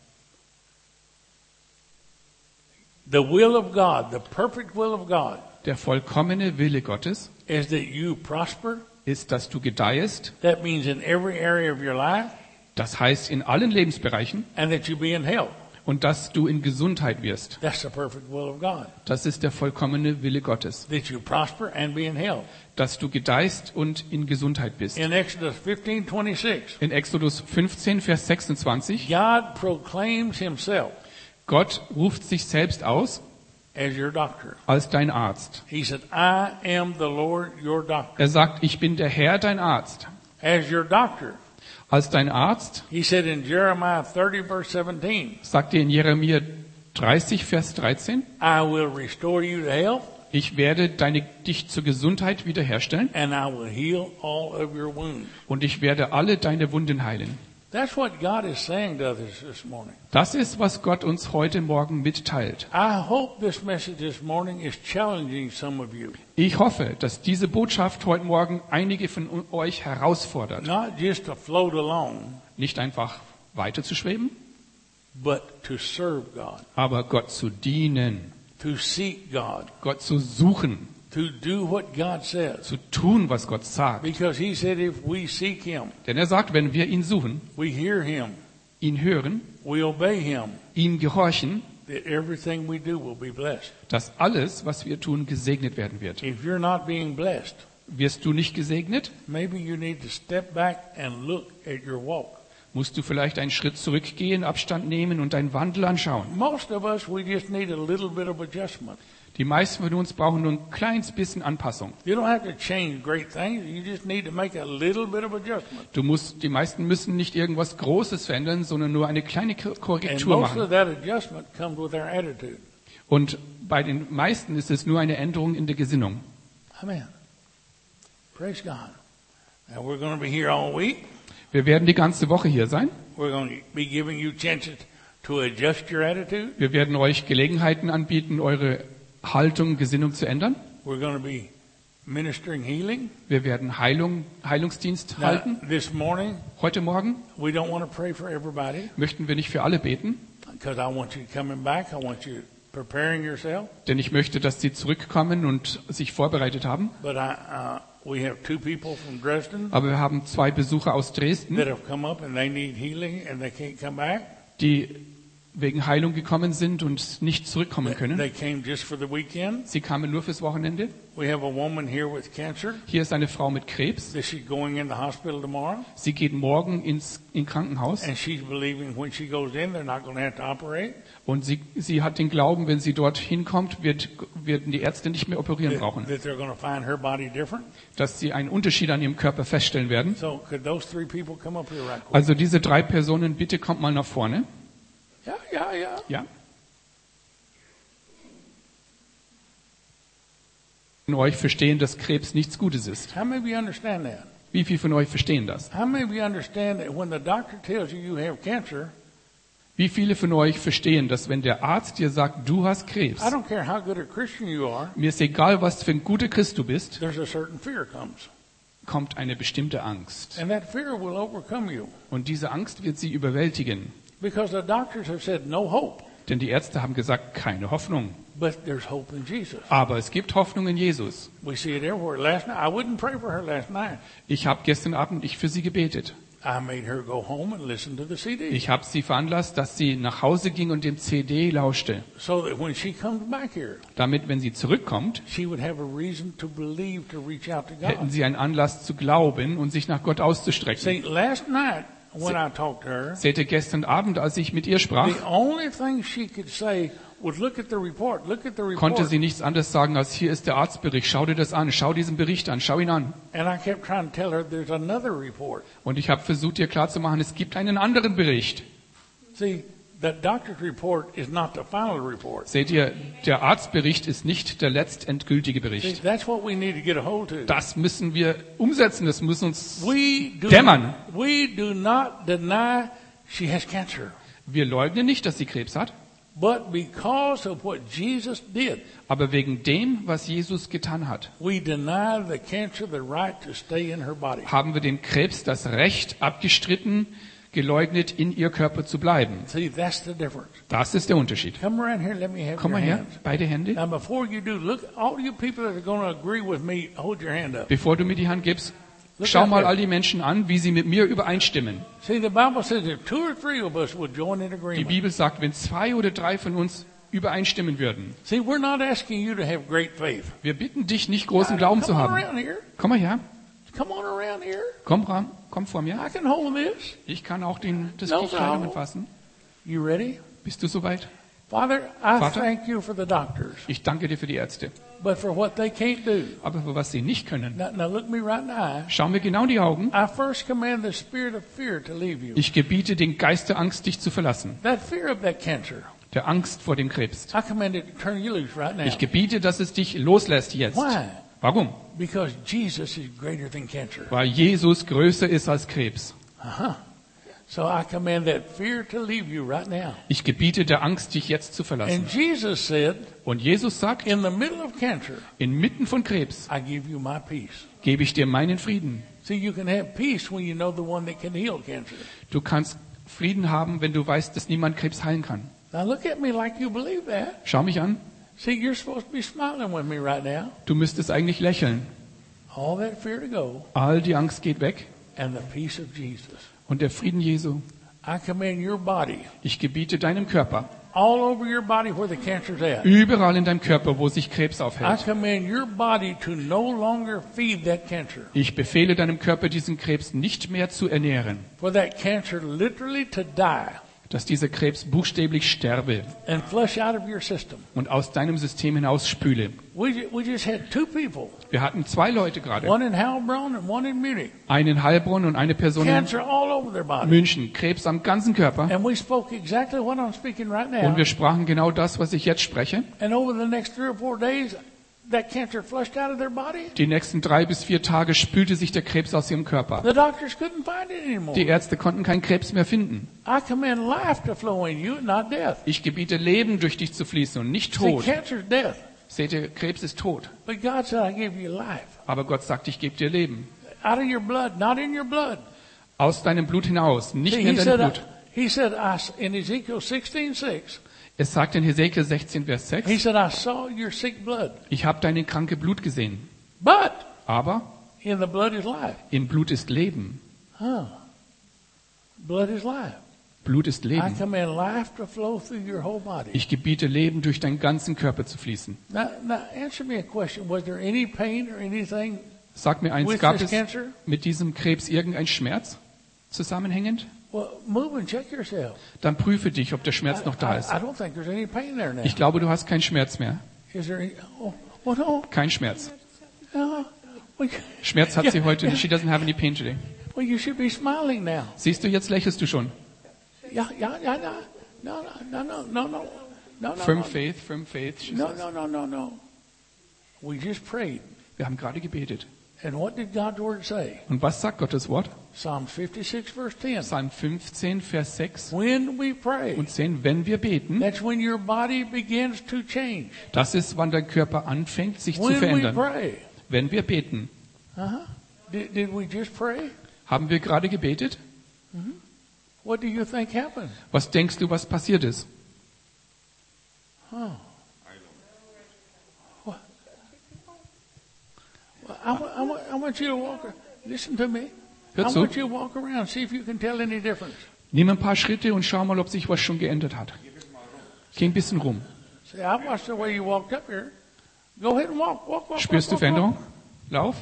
The will of God, the perfect will of God, Der vollkommene Wille Gottes is that you prosper. ist, dass du gedeihst. That means in every area of your life, Das heißt in allen Lebensbereichen and that you be in health. und dass du in Gesundheit wirst. That's the perfect will of God. Das ist der vollkommene Wille Gottes. That you prosper and be in health. Dass du gedeihst und in Gesundheit bist. In Exodus 15:26, In Exodus 15, Vers 26, God proclaims himself Gott ruft sich selbst aus as your doctor. als dein Arzt. He said, I am the Lord your doctor. Er sagt, ich bin der Herr, dein Arzt. As your doctor. Als dein Arzt, He said in Jeremiah 30 verse 17, sagt er in Jeremia 30, Vers 13, I will restore you to health ich werde dich zur Gesundheit wiederherstellen and I will heal all of your wounds. und ich werde alle deine Wunden heilen. That's what God is saying to others this morning. Das ist, was Gott uns heute Morgen mitteilt. I hope this message this morning is challenging some of you. Ich hoffe, dass diese Botschaft heute Morgen einige von euch herausfordert. Not just to float along, Nicht einfach weiterzuschweben, but to serve God, aber Gott zu dienen, to seek God, Gott zu suchen, to do what God says. zu tun, was Gott sagt. Because He said if we seek Him, Denn er sagt, wenn wir ihn suchen, we hear Him, ihn hören, we obey Him, ihm gehorchen, that everything we do will be blessed. dass alles, was wir tun, gesegnet werden wird. If you're not being blessed, Wirst du nicht gesegnet? maybe you need to step back and look at your walk. Musst du vielleicht einen Schritt zurückgehen, Abstand nehmen und deinen Wandel anschauen? Most of us, we just need a little bit of adjustment. Die meisten von uns brauchen nur ein kleines bisschen Anpassung. You don't have to change great things. You just need to make a little bit of adjustment. Die meisten müssen nicht irgendwas Großes verändern, sondern nur eine kleine And Korrektur most machen. of that adjustment comes with our attitude. Und bei den meisten ist es nur eine Änderung in der Gesinnung. Amen. Praise God. Now we're going to be here all week. Wir werden die ganze Woche hier sein. We're going to be giving you chances to adjust your attitude. Wir werden euch Gelegenheiten anbieten, eure Haltung, Gesinnung zu ändern. We're going to be ministering healing. Wir werden Heilungsdienst Now, halten. this morning, Heute Morgen we don't want to pray for everybody möchten wir nicht für alle beten, because I want you coming back. I want you preparing yourself. denn ich möchte, dass sie zurückkommen und sich vorbereitet haben. But we have two people from Dresden Aber wir haben 2 Besucher aus Dresden, that have come up and they need healing and they can't come back. die wegen Heilung gekommen sind und nicht zurückkommen können. They came just for the weekend. Sie kamen nur fürs Wochenende. We have a woman here with cancer Hier ist eine Frau mit Krebs. that she's going in the hospital tomorrow. Sie geht morgen ins Krankenhaus And she's believing when she goes in, they're not going to have to operate. und sie hat den Glauben, wenn sie dorthin kommt, werden die Ärzte nicht mehr operieren brauchen, That they're going to find her body different. dass sie einen Unterschied an ihrem Körper feststellen werden. So could those 3 people come up here right quick? Also diese 3 Personen, bitte kommt mal nach vorne. Yeah. Ja. Von euch verstehen, dass Krebs nichts Gutes ist. How many of you understand that? Wie viele von euch verstehen das? How many of you understand that when the doctor tells you you have cancer, Wie viele von euch verstehen, dass wenn der Arzt dir sagt, du hast Krebs, I don't care how good a Christian you are, mir ist egal, was für ein guter Christ du bist, there's a certain fear comes. kommt eine bestimmte Angst. And that fear will overcome you. Und diese Angst wird sie überwältigen. Because the doctors have said no hope. Denn die Ärzte haben gesagt, keine Hoffnung. But there's hope in Jesus. Aber es gibt Hoffnung in Jesus. We see it everywhere. Last night, I wouldn't pray for her last night. Ich habe gestern Abend nicht für sie gebetet. I made her go home and listen to the CD. Ich habe sie veranlasst, dass sie nach Hause ging und dem CD lauschte. So that when she comes back here, Damit, wenn sie zurückkommt, she would have a reason to believe to reach out to hätten God. sie einen Anlass zu glauben und sich nach Gott auszustrecken. See, last night when I talked to her, Seht ihr, gestern Abend, als ich mit ihr sprach, the only thing she could say was look at the report, look at the konnte report. sie nichts anderes sagen, als hier ist der Arztbericht, schau dir das an, schau diesen Bericht an, schau ihn an. And I kept trying to tell her there's another report. Und ich habe versucht, ihr klarzumachen, es gibt einen anderen Bericht. See, the doctor's report is not the final report. Seht ihr, der Arztbericht ist nicht der letztendgültige See, Bericht. that's what we need to get a hold to. Das müssen wir umsetzen, das muss uns We dämmern. do not deny she has cancer. Wir leugnen nicht, dass sie Krebs hat, But because of what Jesus did, aber wegen dem, was Jesus getan hat, we deny the cancer the right to stay in her body. haben wir dem Krebs das Recht abgestritten, geleugnet, in ihr Körper zu bleiben. See, that's the difference. Das ist der Unterschied. Come around here, let me have Komm your mal her, hands. beide Hände. Now, before you do, look, all you people that are going to agree with me, hold your hand up. Bevor du mir die Hand gibst, schau mal all die Menschen an, wie sie mit mir übereinstimmen. See, the Bible says if 2 or 3 of us would join in Die agreement. Bibel sagt, wenn 2 oder 3 von uns übereinstimmen würden. See, we're not asking you to have great faith. Wir bitten dich, nicht großen Glauben zu Come on haben. around here. Komm mal her, Come on around here. komm vor mir. I can hold this. Ich kann auch das No, die Kleidung no. anfassen. You ready? Bist du soweit? Father, I Vater? thank you for the doctors, Ich danke dir für die Ärzte. but for what they can't do. Aber für was sie nicht können, Now look me right in the eye. schau mir genau in die Augen. I first command the spirit of fear to leave you. Ich gebiete den Geist der Angst, dich zu verlassen. That fear of that cancer, Der Angst vor dem Krebs. I command it to turn you loose right now. Ich gebiete, dass es dich loslässt jetzt. Why? Warum? Because Jesus is greater than cancer. Weil Jesus größer ist als Krebs. So I command that fear to leave you right now. Ich gebiete der Angst, dich jetzt zu verlassen. And Jesus said, Und Jesus sagt, in the middle of cancer, inmitten von Krebs I give you my peace. gebe ich dir meinen Frieden. See, you can have peace when you know the one that can heal cancer. Du kannst Frieden haben, wenn du weißt, dass niemand Krebs heilen kann. Now look at me like you believe that. Schau mich an. See, you're supposed to be smiling with me right now. Du müsstest eigentlich lächeln. All that fear to go, All die Angst geht weg and the peace of Jesus. und der Frieden Jesu. I command your body, Ich gebiete deinem Körper, all over your body where the cancer's at. überall in deinem Körper, wo sich Krebs I aufhält. command your body to no longer feed that cancer. Ich befehle deinem Körper, diesen Krebs nicht mehr zu ernähren, For that cancer literally to die dass dieser Krebs buchstäblich sterbe and flush out of your system. und aus deinem System hinaus spüle. We just had two people, Wir hatten 2 Leute gerade, one in Heilbronn and one in Munich. einen in Heilbronn und eine Person in Cancer all over their body. München, Krebs am ganzen Körper. And we spoke exactly what I'm speaking right Und now. wir sprachen genau das, was ich jetzt spreche. And over the next 3 or 4 days, that cancer flushed out of their body. Die nächsten 3 bis 4 Tage spülte sich der Krebs aus ihrem Körper. The doctors couldn't find it anymore. Die Ärzte konnten keinen Krebs mehr finden. I command life to flow in you, not death. Ich gebiete Leben durch dich zu fließen und nicht See, Tod. cancer's death. Seht ihr, Krebs ist tot. But God said, I give you life. Aber Gott sagt, ich gebe dir Leben. Out of your blood, not in your blood. Aus deinem Blut hinaus, nicht See, mehr in deinem Blut. he said in Ezekiel 16:6, Es sagt in Hesekiel 16, Vers he 6, said, I saw your sick blood. ich habe deine kranke Blut gesehen. But Aber in the blood is life. im Blut ist Leben. Blood is life. Blut ist I Leben. command life to flow through your whole body. Ich gebiete Leben durch deinen ganzen Körper zu fließen. Now answer me a question. Was there any pain or anything Sag mir eins, with gab this es cancer? mit diesem Krebs irgendein Schmerz zusammenhängend? Well, move and check yourself. Dann prüfe dich, ob der Schmerz noch da ist. I don't think there's any pain there now. Ich glaube, du hast keinen Schmerz mehr. Is there any, oh no. Kein Schmerz. Well, Schmerz hat sie heute nicht. She doesn't have any pain today. well, you should be smiling now. Siehst du, jetzt lächelst du schon. Yeah, no. Firm faith, firm faith. she No. says. We just prayed. Wir haben gerade gebetet. And what did God's word say? Und was sagt Gottes Wort? Psalms 56 verse 10. Psalm 15, Vers 6 When we pray, und 10. Wenn wir beten, that's when your body begins to change. das ist, wann dein Körper anfängt, sich zu When we verändern. pray. Wenn wir beten. Did we just pray? Haben wir gerade gebetet? What do you think happened? Was denkst du, was passiert ist? Well, I want you to walk. Listen to me. Hör I zu. want you to walk around, see if you can tell any difference. Nimm ein paar Schritte und schau mal, ob sich was schon geändert hat. Geh ein bisschen rum. See, I watched the way you walked up here. Go ahead and walk. Spürst du walk. Veränderung? Lauf.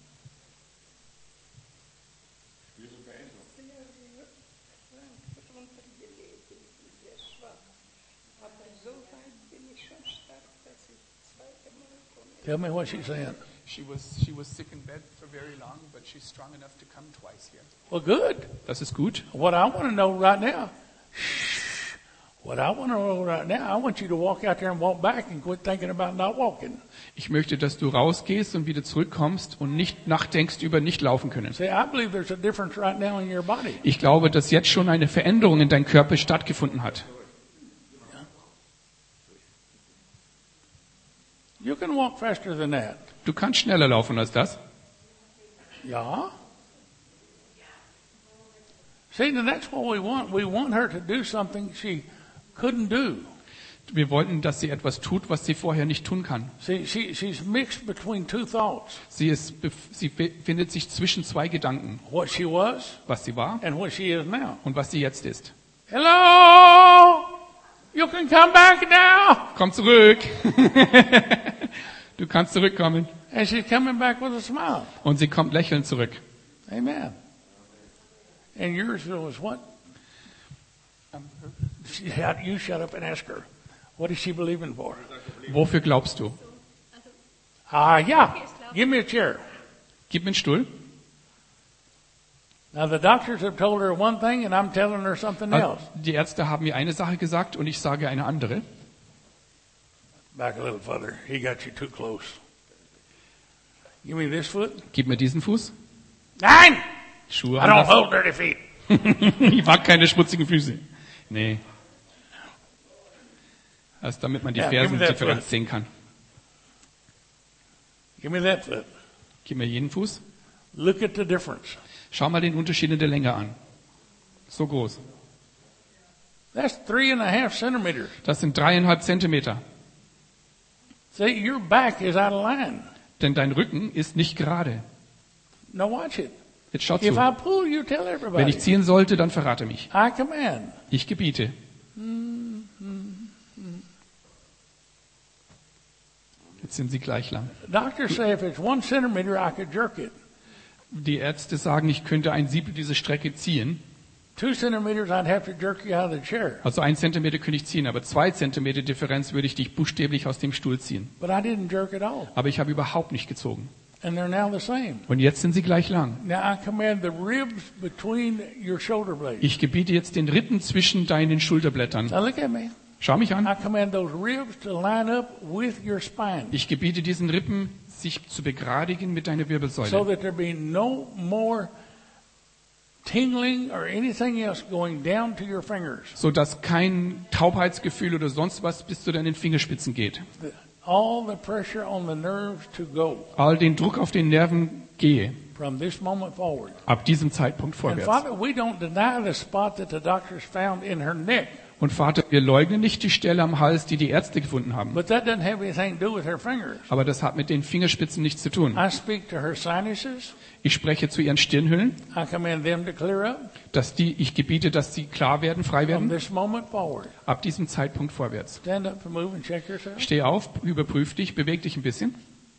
Tell me what she's saying. She was sick in bed for very long, but she's strong enough to come twice here. Well, good. Das ist gut. What I want to know right now, I want you to walk out there and walk back and quit thinking about not walking. Ich möchte, dass du rausgehst und wieder zurückkommst und nicht nachdenkst über nicht laufen können. See, I believe there's a difference right now in your body. Ich glaube, dass jetzt schon eine Veränderung in deinem Körper stattgefunden hat. You can walk faster than that. Du kannst schneller laufen als das. Yeah. See, and that's what we want. We want her to do something she couldn't do. Wir wollten, dass sie etwas tut, was sie vorher nicht tun kann. See, she's mixed between two thoughts. Sie befindet sich zwischen 2 Gedanken. What she was Was sie war and what she is now. und was sie jetzt ist. Hello! You can come back now! Komm zurück. Du kannst zurückkommen. And she's coming back with a smile. Und sie kommt lächelnd zurück. Amen. And yours was what? You shut up and ask her. What is she believing for? Wofür glaubst du? Yeah. Give me a chair. Gib mir einen Stuhl. Now the doctors have told her one thing and I'm telling her something else. Die Ärzte haben mir eine Sache gesagt und ich sage eine andere. Back a little further. He got you too close. Give me this foot. Gib mir diesen Fuß. Nein! Schuhe I don't anlassen. hold dirty feet. Ich mag keine schmutzigen Füße. Nee. Das ist, damit man die Ja, gib mir that Fersendifferenz foot. sehen kann. Give me that foot. Gib mir jeden Fuß. Look at the difference. Schau mal den Unterschied in der Länge an. So groß. That's 3.5 centimeters. Das sind 3,5 Zentimeter. See, your back is out of line. Denn dein Rücken ist nicht gerade. Now watch it. Jetzt schau If zu. I pull, you tell Wenn everybody. ich ziehen sollte, dann verrate mich. I command. Ich gebiete. Jetzt sind sie gleich lang. Doctors say if it's 1 centimeter, I could jerk it. Die Ärzte sagen, ich könnte ein Siebel diese Strecke ziehen. 2 centimeters, I'd have to jerk you out of the chair. Also 1 Zentimeter könnte ich ziehen, aber 2 Zentimeter Differenz würde ich dich buchstäblich aus dem Stuhl ziehen. But I didn't jerk at all. Aber ich habe überhaupt nicht gezogen. And they're now the same. Und jetzt sind sie gleich lang. Now I command the ribs between your shoulder blades. Ich gebiete jetzt den Rippen zwischen deinen Schulterblättern. Now look at me. Schau mich an. I command those ribs to line up with your spine Ich gebiete diesen Rippen, sich zu begradigen mit deiner so Wirbelsäule. that there be no more tingling or anything else going down to your fingers. Sodass kein Taubheitsgefühl oder sonst was bis zu deinen Fingerspitzen geht. All the pressure on the nerves to go All den Druck auf den Nerven gehe. from this moment forward. Ab diesem Zeitpunkt And vorwärts. Father, we don't deny the spot that the doctors found in her neck, Und Vater, wir leugnen nicht die Stelle am Hals, die die Ärzte gefunden haben. but that doesn't have anything to do with her fingers. Aber das hat mit den Fingerspitzen nichts zu tun. I speak to her sinuses. Ich spreche zu ihren Stirnhöhlen, I command them to clear up ich gebiete, dass sie klar werden, frei from werden. this moment forward. Ab diesem Zeitpunkt vorwärts. Stand up and move and check yourself. Steh auf, überprüf dich, beweg dich ein bisschen.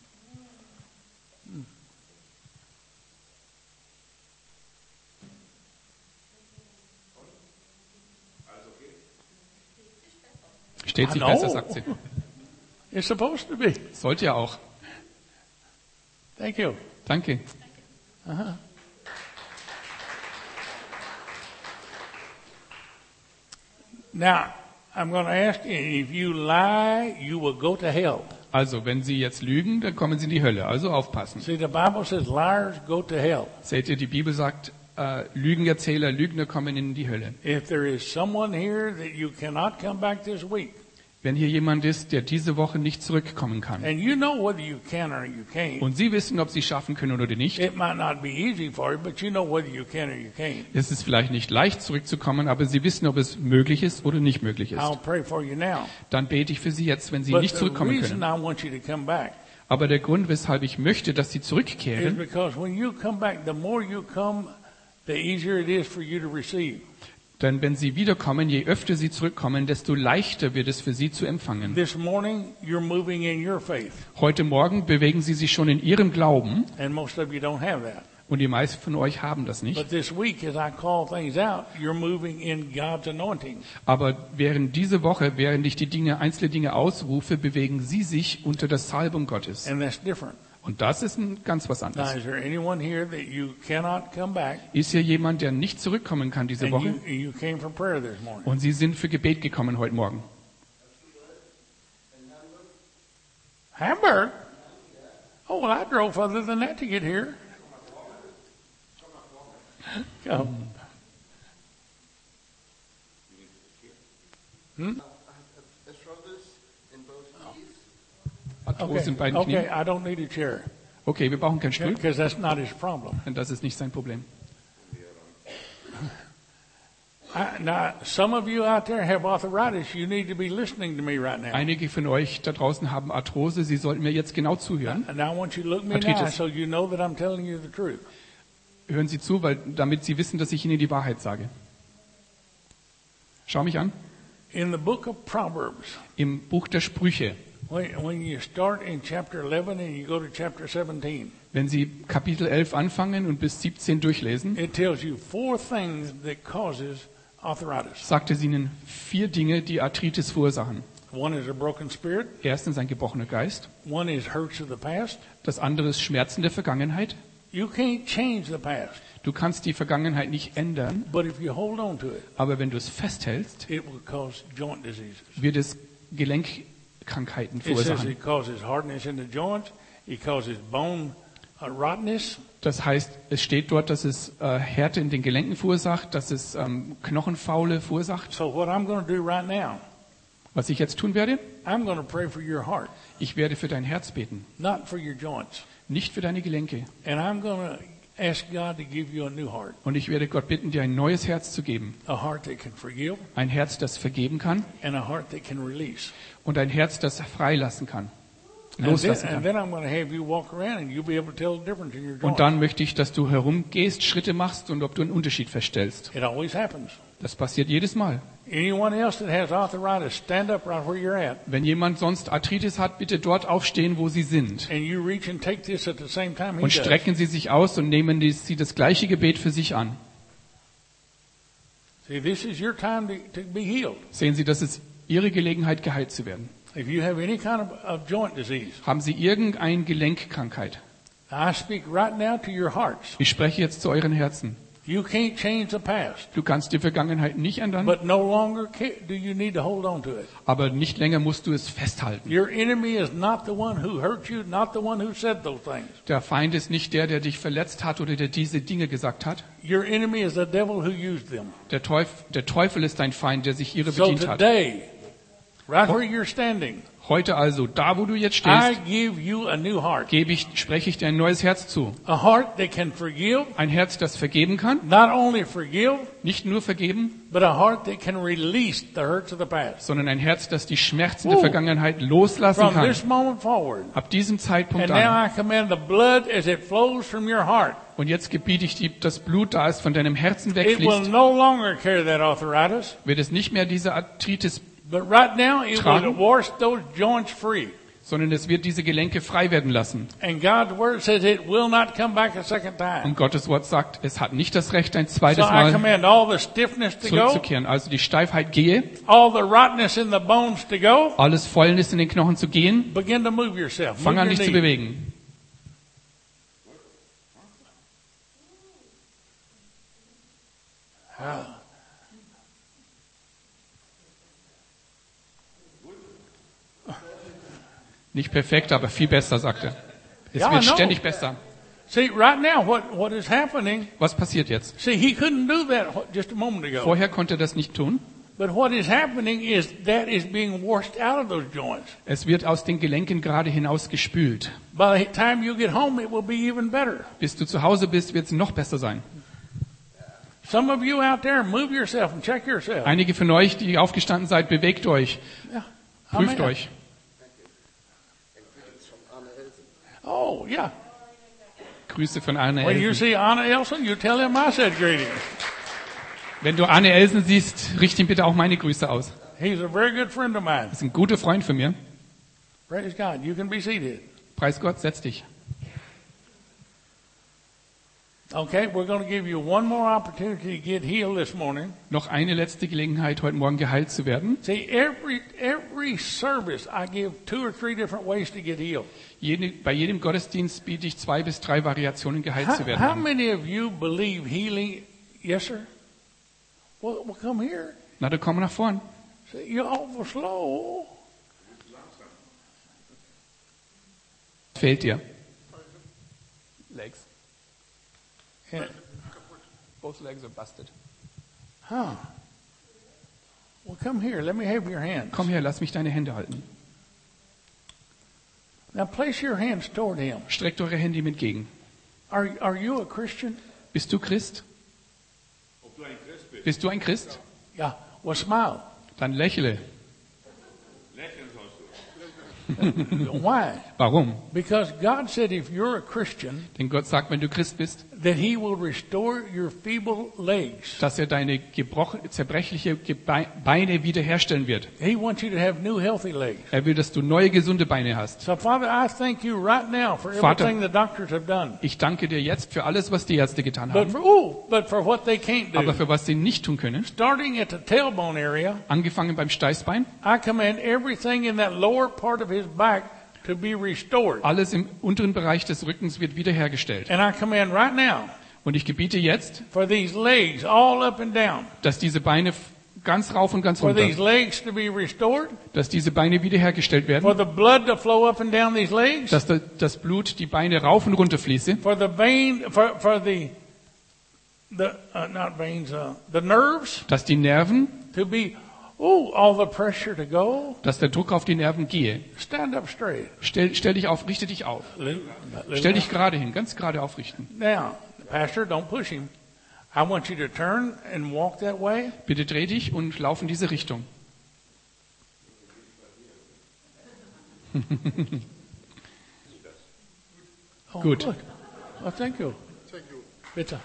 Steht sich I know. besser, sagt sie. It's supposed to be. Sollte ja auch. Thank you. Danke. Now, I'm going to ask you, if you lie, you will go to hell. Also, wenn Sie jetzt lügen, dann kommen Sie in die Hölle. Also aufpassen. See, the Bible says liars go to hell. Seht ihr, die Bibel sagt, Lügenerzähler, Lügner kommen in die Hölle. If there is someone here that you cannot come back this week, Wenn hier jemand ist, der diese Woche nicht zurückkommen kann, and you know whether you can or you can't, und Sie wissen, ob Sie es schaffen können oder nicht, it might not be easy for you, but you know whether you can or you can't. es ist vielleicht nicht leicht zurückzukommen, aber Sie wissen, ob es möglich ist oder nicht möglich ist. I'll pray for you now. Dann bete ich für Sie jetzt, wenn Sie But nicht the zurückkommen reason können. I want you to come back Aber der Grund, weshalb ich möchte, dass Sie is zurückkehren, because when you come back, the more you come, the easier it is for you to receive. denn wenn Sie wiederkommen, je öfter Sie zurückkommen, desto leichter wird es für Sie zu empfangen. This morning, you're moving in your faith, Heute Morgen bewegen Sie sich schon in Ihrem Glauben, and most of you don't have that. und die meisten von euch haben das nicht. But this week, as I call things out, you're moving in God's anointing. Aber während diese Woche, während ich die einzelne Dinge ausrufe, bewegen Sie sich unter der Salbung Gottes. And that's different. Und das ist ganz was Now, anderes. is there anyone here that you cannot come back Ist hier jemand, der nicht zurückkommen kann diese and Woche? you came for prayer this morning? Und Sie sind für Gebet gekommen heute Morgen. Hamburg? Oh, well, I drove further than that to get here. Come. Arthrose in Okay, beiden okay, Knien. I don't need a chair Okay, wir brauchen keinen Stuhl, because that's not his problem. denn das ist nicht sein Problem. Now, some of you out there have arthritis. You need to be listening to me right now. Einige von euch da draußen haben Arthrose, Sie sollten mir jetzt genau zuhören. And I want you to look me in the eye Arthritis. so you know that I'm telling you the truth. Hören Sie zu, damit Sie wissen, dass ich Ihnen die Wahrheit sage. Schau mich an. In the book of Proverbs, Im Buch der Sprüche, when you start in chapter 11 and you go to chapter 17, wenn Sie Kapitel 11 anfangen und bis 17 durchlesen, it tells you 4 things that causes arthritis. sagt es Ihnen 4 Dinge, die Arthritis verursachen. One is a broken spirit. Erstens ein gebrochener Geist. One is hurts of the past. Das andere ist Schmerzen der Vergangenheit. You can't change the past, Du kannst die Vergangenheit nicht ändern, but if you hold on to it, aber wenn du es festhältst, it will cause joint diseases. wird es Gelenkkrankheiten It says verursachen. it causes hardness in the joints. It causes bone rottenness. Das heißt, es steht dort, dass es Härte in den Gelenken verursacht, dass es Knochenfaule verursacht. So what I'm going to do right now, Was ich jetzt tun werde, I'm going to pray for your heart, ich werde für dein Herz beten, not for your joints. nicht für deine Gelenke. And I'm going to ask God to give you a new heart, Und ich werde Gott bitten, dir ein neues Herz zu geben. a heart that can forgive Ein Herz, das vergeben kann and a heart that can release. und ein Herz, das freilassen kann, And loslassen then kann. I'm going to have you walk around and you'll be able to tell the difference in your Und joints. dann möchte ich, dass du herumgehst, Schritte machst und ob du einen Unterschied feststellst. It always happens. Das passiert jedes Mal. Anyone else that has arthritis, stand up right where you're at. Wenn jemand sonst Arthritis hat, bitte dort aufstehen, wo sie sind. And you reach and take this at the same time he Und does. strecken sie sich aus und nehmen sie das gleiche Gebet für sich an. See, this is your time to be healed. Sehen Sie, das ist Ihre Gelegenheit, geheilt zu werden. If you have any kind of joint disease, Haben Sie irgendeine Gelenkkrankheit? I speak right now to your hearts. Ich spreche jetzt zu euren Herzen. You can't change the past, Du kannst die Vergangenheit nicht ändern, but no longer do you need to hold on to it. aber nicht länger musst du es festhalten. Your enemy is not the one who hurt you, not the one who said those things. Der Feind ist nicht der dich hat oder der diese Dinge gesagt hat. Your enemy is the devil who used them. Der Teufel ist dein Feind, der sich ihrer So bedient hat. today, right where you're standing, Heute also, da wo du jetzt I stehst, give you a new heart. spreche ich dir ein neues Herz zu. A heart that can forgive, Ein Herz, das vergeben kann, not only forgive, nicht nur vergeben, but a heart that can release the hurts of the past. sondern ein Herz, das die Schmerzen der Vergangenheit loslassen From kann. this moment forward. Ab diesem Zeitpunkt And now an. I command the blood as it flows from your heart. Und jetzt gebiete ich dir, das Blut, da es von deinem Herzen It will wegfließt, no longer carry that arthritis, wird es nicht mehr diese Arthritis, but right now it will Tragen. wash those joints free. sondern es wird diese Gelenke frei werden lassen. And God's word says it will not come back a second time. Und Gottes Wort sagt, es hat nicht das Recht, ein So zweites I Mal command all the stiffness to go, zurückzukehren. Also die Steifheit gehe, all the rottenness in the bones to go. alles Fäulnis in den Knochen zu gehen, Begin to move yourself. fang Move an your dich zu knees. bewegen. Nicht perfekt, aber viel besser, sagt er. Es Ja, wird I know. ständig besser. See, right now, what is happening? Was passiert jetzt? See, he couldn't do that just a moment ago. Vorher konnte er das nicht tun. But what is happening is that is being washed out of those joints. Es wird aus den Gelenken gerade hinausgespült. By the time you get home, it will be even better. Bis du zu Hause bist, wird es noch besser sein. Some of you out there, move yourself and check yourself. Einige von euch, die aufgestanden seid, bewegt euch, Yeah. prüft Amen. euch. Oh, yeah. Grüße von Arne When you Elsen. see Anna Elson, you tell him I said greetings. Wenn du Arne Elsen siehst, richte ihm bitte auch meine Grüße aus. He's a very good friend of mine. Das ist ein guter Freund von mir. Praise God. You can be seated. Preis Gott, setz dich. Okay, we're going to give you one more opportunity to get healed this morning. Noch eine letzte Gelegenheit, heute Morgen geheilt zu werden. See, every service I give 2 or 3 different ways to get healed. Bei jedem Gottesdienst biete ich 2 bis 3 Variationen, geheilt zu werden How an. many of you believe healing? Yes, sir. Well, come here. Na, dann komm nach vorn. See, you're awful slow. Fehlt dir. Legs. Yeah. Both legs are busted. Huh. Well, come here. Let me have your hands. Komm her, lass mich deine Hände halten. Now place your hands toward him. Streckt eure Hände ihm entgegen. Are you a Christian? Bist du Christ? Bist du ein Christ? Yeah. Well, smile. Dann lächle. Why? Warum? Because God said if you're a Christian, Denn Gott sagt, wenn du Christ bist, that he will restore your feeble legs. dass er deine zerbrechliche Beine wiederherstellen wird. He wants you to have new healthy legs. Er will, dass du neue, gesunde Beine hast. So, Father, I thank you right now for Vater, everything the doctors have done. Ich danke dir jetzt für alles, was die Ärzte getan But haben, for what they can't aber do. für was sie nicht tun können. Starting at the tailbone area, Angefangen beim Steißbein, I command everything in that lower part of his back to be restored. alles im unteren Bereich des Rückens wird wiederhergestellt. And I command right now Und ich gebiete jetzt, for these legs all up and down dass diese Beine ganz rauf und ganz for runter. these legs to be restored, Dass diese Beine wiederhergestellt for werden. the blood to flow up and down these legs, Dass das Blut die Beine rauf und runter fließe. for the vein, for the not veins, the nerves Dass die Nerven, to be, all the pressure to go. dass der Druck auf die Nerven gehe. Stand up straight. Stell dich auf, richte dich auf. Stell dich gerade hin, ganz gerade aufrichten. Now, Pastor, don't push him. I want you to turn and walk that way. Bitte dreh dich und lauf in diese Richtung. Gut. Good. Oh, thank you. Bitte.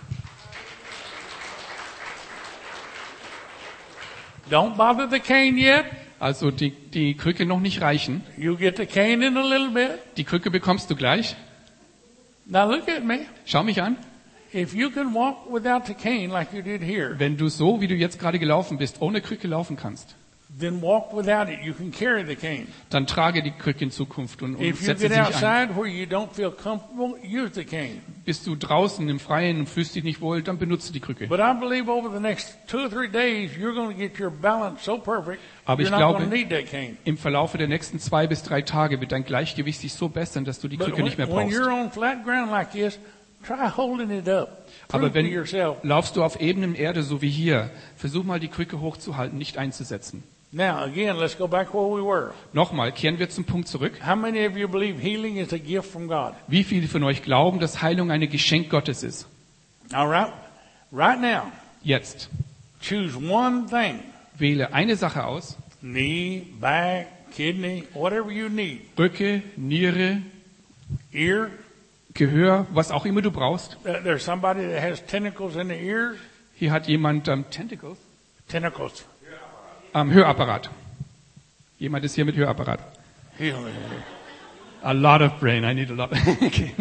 Don't bother the cane yet. Also die Krücke noch nicht reichen. You'll get the cane in a little bit. Die Krücke bekommst du gleich. Now look at me. Schau mich an. If you can walk without the cane like you did here, Wenn du so, wie du jetzt gerade gelaufen bist, ohne Krücke laufen kannst, then walk without it. You can carry the cane. dann trage die Krücke in Zukunft und If you setze get sie nicht ein. outside where you don't feel comfortable, use the cane. Bist du draußen im Freien und fühlst dich nicht wohl, dann benutze die Krücke. But I believe over the next 2 or 3 days, you're going to get your balance so perfect, Aber you're ich not glaube, going to need that cane. im Verlaufe der nächsten 2 bis 3 Tage wird dein Gleichgewicht sich so bessern, dass du die But Krücke nicht mehr when brauchst. you're on flat ground like this, try holding it up. Prove Aber to wenn yourself. laufst du auf ebenem Erde, so wie hier, versuch mal die Krücke hochzuhalten, nicht einzusetzen. Now, again, let's go back where we were. Nochmal, kehren wir zum Punkt zurück. How many of you believe healing is a gift from God? Wie viele von euch glauben, dass Heilung ein Geschenk Gottes ist? All right? Right now, Jetzt, choose one thing. wähle eine Sache aus. Knee, back, kidney, whatever you need. Rücke, Niere, Ear. Gehör, was auch immer du brauchst. There's somebody that has tentacles in the ears. Hier hat jemand Tentacles. Tentacles. Hörapparat. Jemand ist hier mit Hörapparat. Healing. A lot of brain, I need a lot. Okay.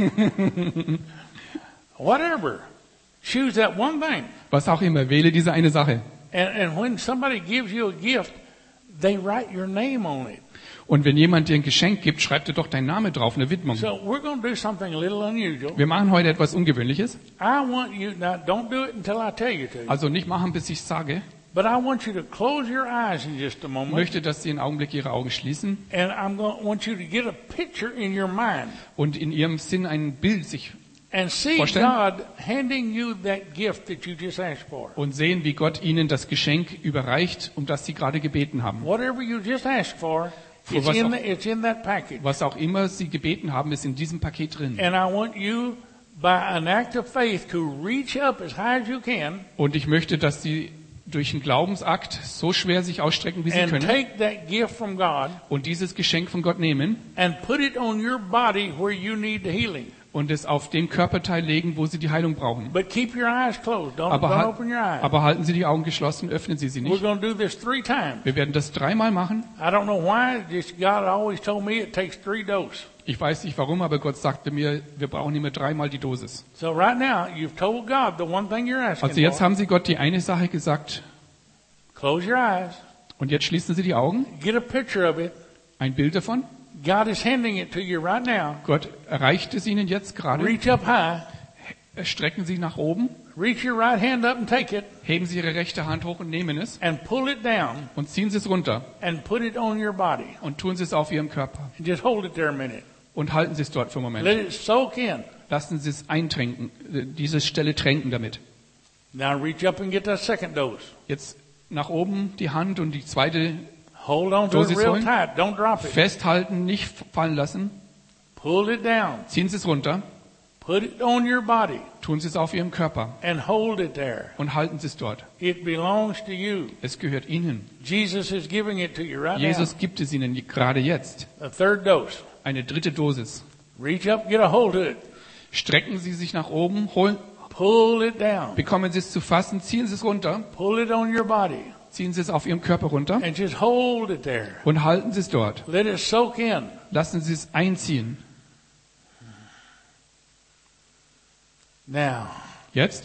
Whatever. Choose that one thing. Was auch immer, wähle diese eine Sache. And when somebody gives you a gift, they write your name on it. Und wenn jemand dir ein Geschenk gibt, schreib dir doch deinen Namen drauf, eine Widmung. So we're going to do something a little unusual. Wir machen heute etwas Ungewöhnliches. I want you, now don't do it until I tell you to. Also nicht machen, bis ich sage. But I want you to close your eyes in just a Ich moment. möchte, dass Sie einen Augenblick Ihre Augen schließen And want you to get a picture in your mind und in Ihrem Sinn ein Bild sich and see Vorstellen? God handing you that gift that you just asked for. und sehen, wie Gott Ihnen das Geschenk überreicht, um das Sie gerade gebeten haben. Whatever you just asked for, Für was auch- it's in that package. Was auch immer Sie gebeten haben, ist in diesem Paket drin. And I want you, by an act of faith, to reach up as high as you can Und ich möchte, dass Sie durch einen Glaubensakt so schwer sich ausstrecken, wie Sie and können, take that gift from God und dieses Geschenk von Gott nehmen and put it on your body where you need the healing. und es auf den Körperteil legen, wo Sie die Heilung brauchen. But keep your eyes closed. Don't Aber open your eyes. halten Sie die Augen geschlossen, öffnen Sie sie We're nicht. going to do this 3 times. Wir werden das 3-mal machen. I don't know why. Just God always told me it takes 3 doses. Ich weiß nicht warum, aber Gott sagte mir, wir brauchen immer 3-mal die Dosis. So right now, you've told God the one thing you're asking Also jetzt for. haben Sie Gott die eine Sache gesagt Close your eyes. und jetzt schließen Sie die Augen. Get a picture of it. Ein Bild davon. God is handing it to you right now. Gott erreicht es Ihnen jetzt gerade. Reach up high. Strecken Sie nach oben, Reach your right hand up and take it heben Sie Ihre rechte Hand hoch und nehmen es and pull it down und ziehen Sie es runter and put it on your body. und tun Sie es auf Ihrem Körper And just hold it there a minute. und halten Sie es dort für einen Let Moment. it soak in. Lassen Sie es eintränken, diese Stelle tränken damit. Now reach up and get that second dose. Jetzt nach oben die Hand und die zweite Hold on to it Dosis real holen. tight. Don't drop it. festhalten, nicht fallen lassen. Pull it down. Ziehen Sie es runter, Put it on your body tun Sie es auf Ihrem Körper and hold it there. und halten Sie es dort. It belongs to you. Es gehört Ihnen. Jesus is giving it to you right Jesus gibt es Ihnen gerade jetzt. now. A third dose. Eine 3. Dosis. Reach up, get a hold of it. Strecken Sie sich nach oben, holen, Pull it down. bekommen Sie es zu fassen, ziehen Sie es runter, Pull it on your body ziehen Sie es auf Ihrem Körper runter and just hold it there. und halten Sie es dort. Let it soak in. Lassen Sie es einziehen. Now, Jetzt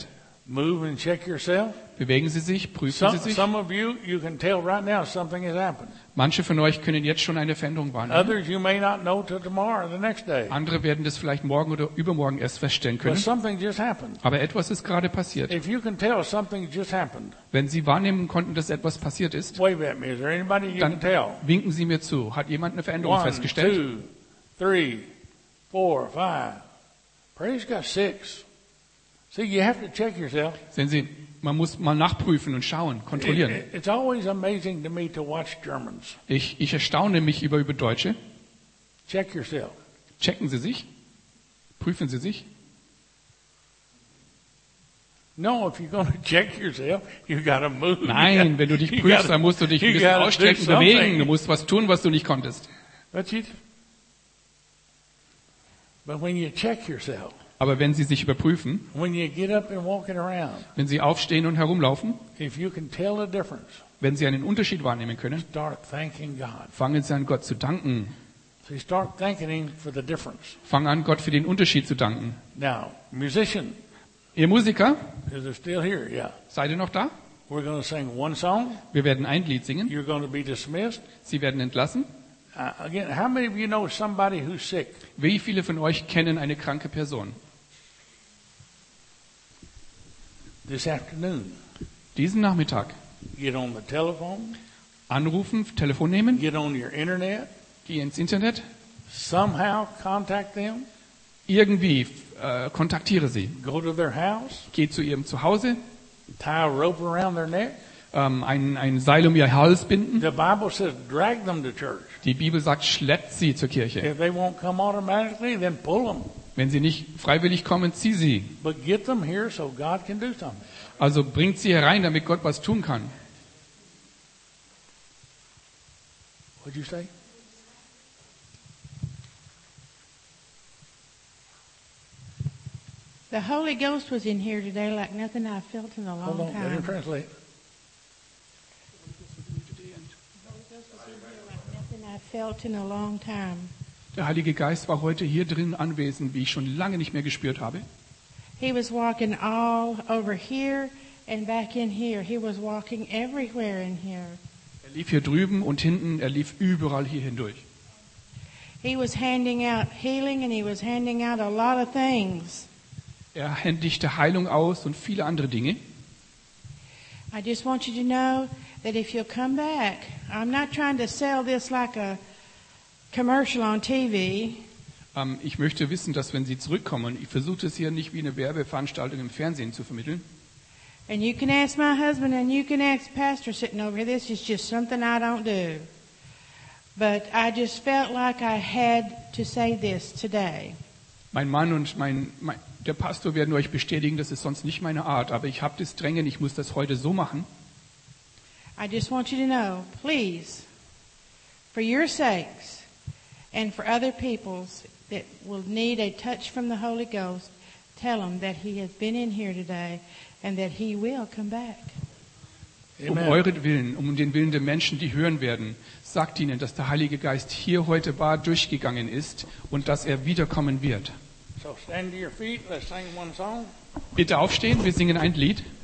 Move and check yourself. Bewegen Sie sich, prüfen Sie sich. Some of you can tell right now something has happened. Manche von euch können jetzt schon eine Veränderung wahrnehmen. Others you may not know till tomorrow or the next day. Andere werden das vielleicht morgen oder übermorgen erst feststellen But können. something just happened. Aber etwas ist gerade passiert. If you can tell something just happened, Wenn Sie wahrnehmen konnten, dass etwas passiert ist, wave at me. Is there anybody you dann can tell? winken Sie mir zu. Hat jemand eine Veränderung 1, festgestellt? 2, 3, 4, 5. Praise God, 6. See, you have to check yourself. Sehen Sie, man muss mal nachprüfen und schauen, kontrollieren. It's always amazing to me to watch Germans. Ich erstaune mich über Deutsche. Check yourself. Checken Sie sich. Prüfen Sie sich. No, if you're going to check yourself, you got to move. Nein, wenn du dich prüfst, dann musst du dich ein bisschen ausstrecken, bewegen. Du musst was tun, was du nicht konntest. But when you check yourself, Aber wenn Sie sich überprüfen, when you get up and walking around, wenn Sie aufstehen und herumlaufen, if you can tell the difference, wenn Sie einen Unterschied wahrnehmen können, start thanking God. fangen Sie an, Gott zu danken. So you start thanking Him for the difference. Fangen an, Gott für den Unterschied zu danken. Now, musician, Ihr Musiker, is they're still here? Yeah. seid ihr noch da? We're going to sing one song. Wir werden ein Lied singen. You're going to be dismissed. Sie werden entlassen. Again, how many of you know somebody who's sick? Wie viele von euch kennen eine kranke Person? This afternoon, Diesen Nachmittag get on the telephone, anrufen, Telefon nehmen, get on your internet, geh ins Internet, somehow contact them, irgendwie kontaktiere sie. go to their house, Geh zu ihrem Zuhause, tie a rope around their neck. ein Seil um ihr Hals binden. The Bible says drag them to church. Die Bibel sagt, schleppt sie zur Kirche. If they won't come automatically, then pull them. Wenn sie nicht freiwillig kommen, zieh sie. But get them here so God can do something. Also bringt sie herein, damit Gott was tun kann. What'd you say? The Holy Ghost was in here today like nothing I've felt in a Hold long on, let him time. translate. Nothing I've felt in a long time. Der Heilige Geist war heute hier drin anwesend, wie ich schon lange nicht mehr gespürt habe. He was walking all over here and back in here. He was walking everywhere in here. Er lief hier drüben und hinten, er lief überall hier hindurch. He was handing out healing and he was handing out a lot of things. Er händigte Heilung aus und viele andere Dinge. I just want you to know that if you'll come back, I'm not trying to sell this like a commercial on TV. Ich möchte wissen, dass wenn Sie zurückkommen, ich versuche es hier nicht wie eine Werbeveranstaltung im Fernsehen zu vermitteln. And you can ask my husband and you can ask the pastor sitting over here. This is just something I don't do. But I just felt like I had to say this today. Mein Mann und der Pastor werden euch bestätigen, das ist sonst nicht meine Art, aber ich habe das Drängen, ich muss das heute so machen. I just want you to know, please, for your sakes and for other people's that will need a touch from the Holy Ghost, tell them that He has been in here today and that He will come back. Um euren Willen, um den Willen der Menschen, die hören werden, sagt ihnen, dass der Heilige Geist hier heute war, durchgegangen ist und dass er wiederkommen wird. So stand to your feet. Let's sing one song. Bitte aufstehen, wir singen ein Lied.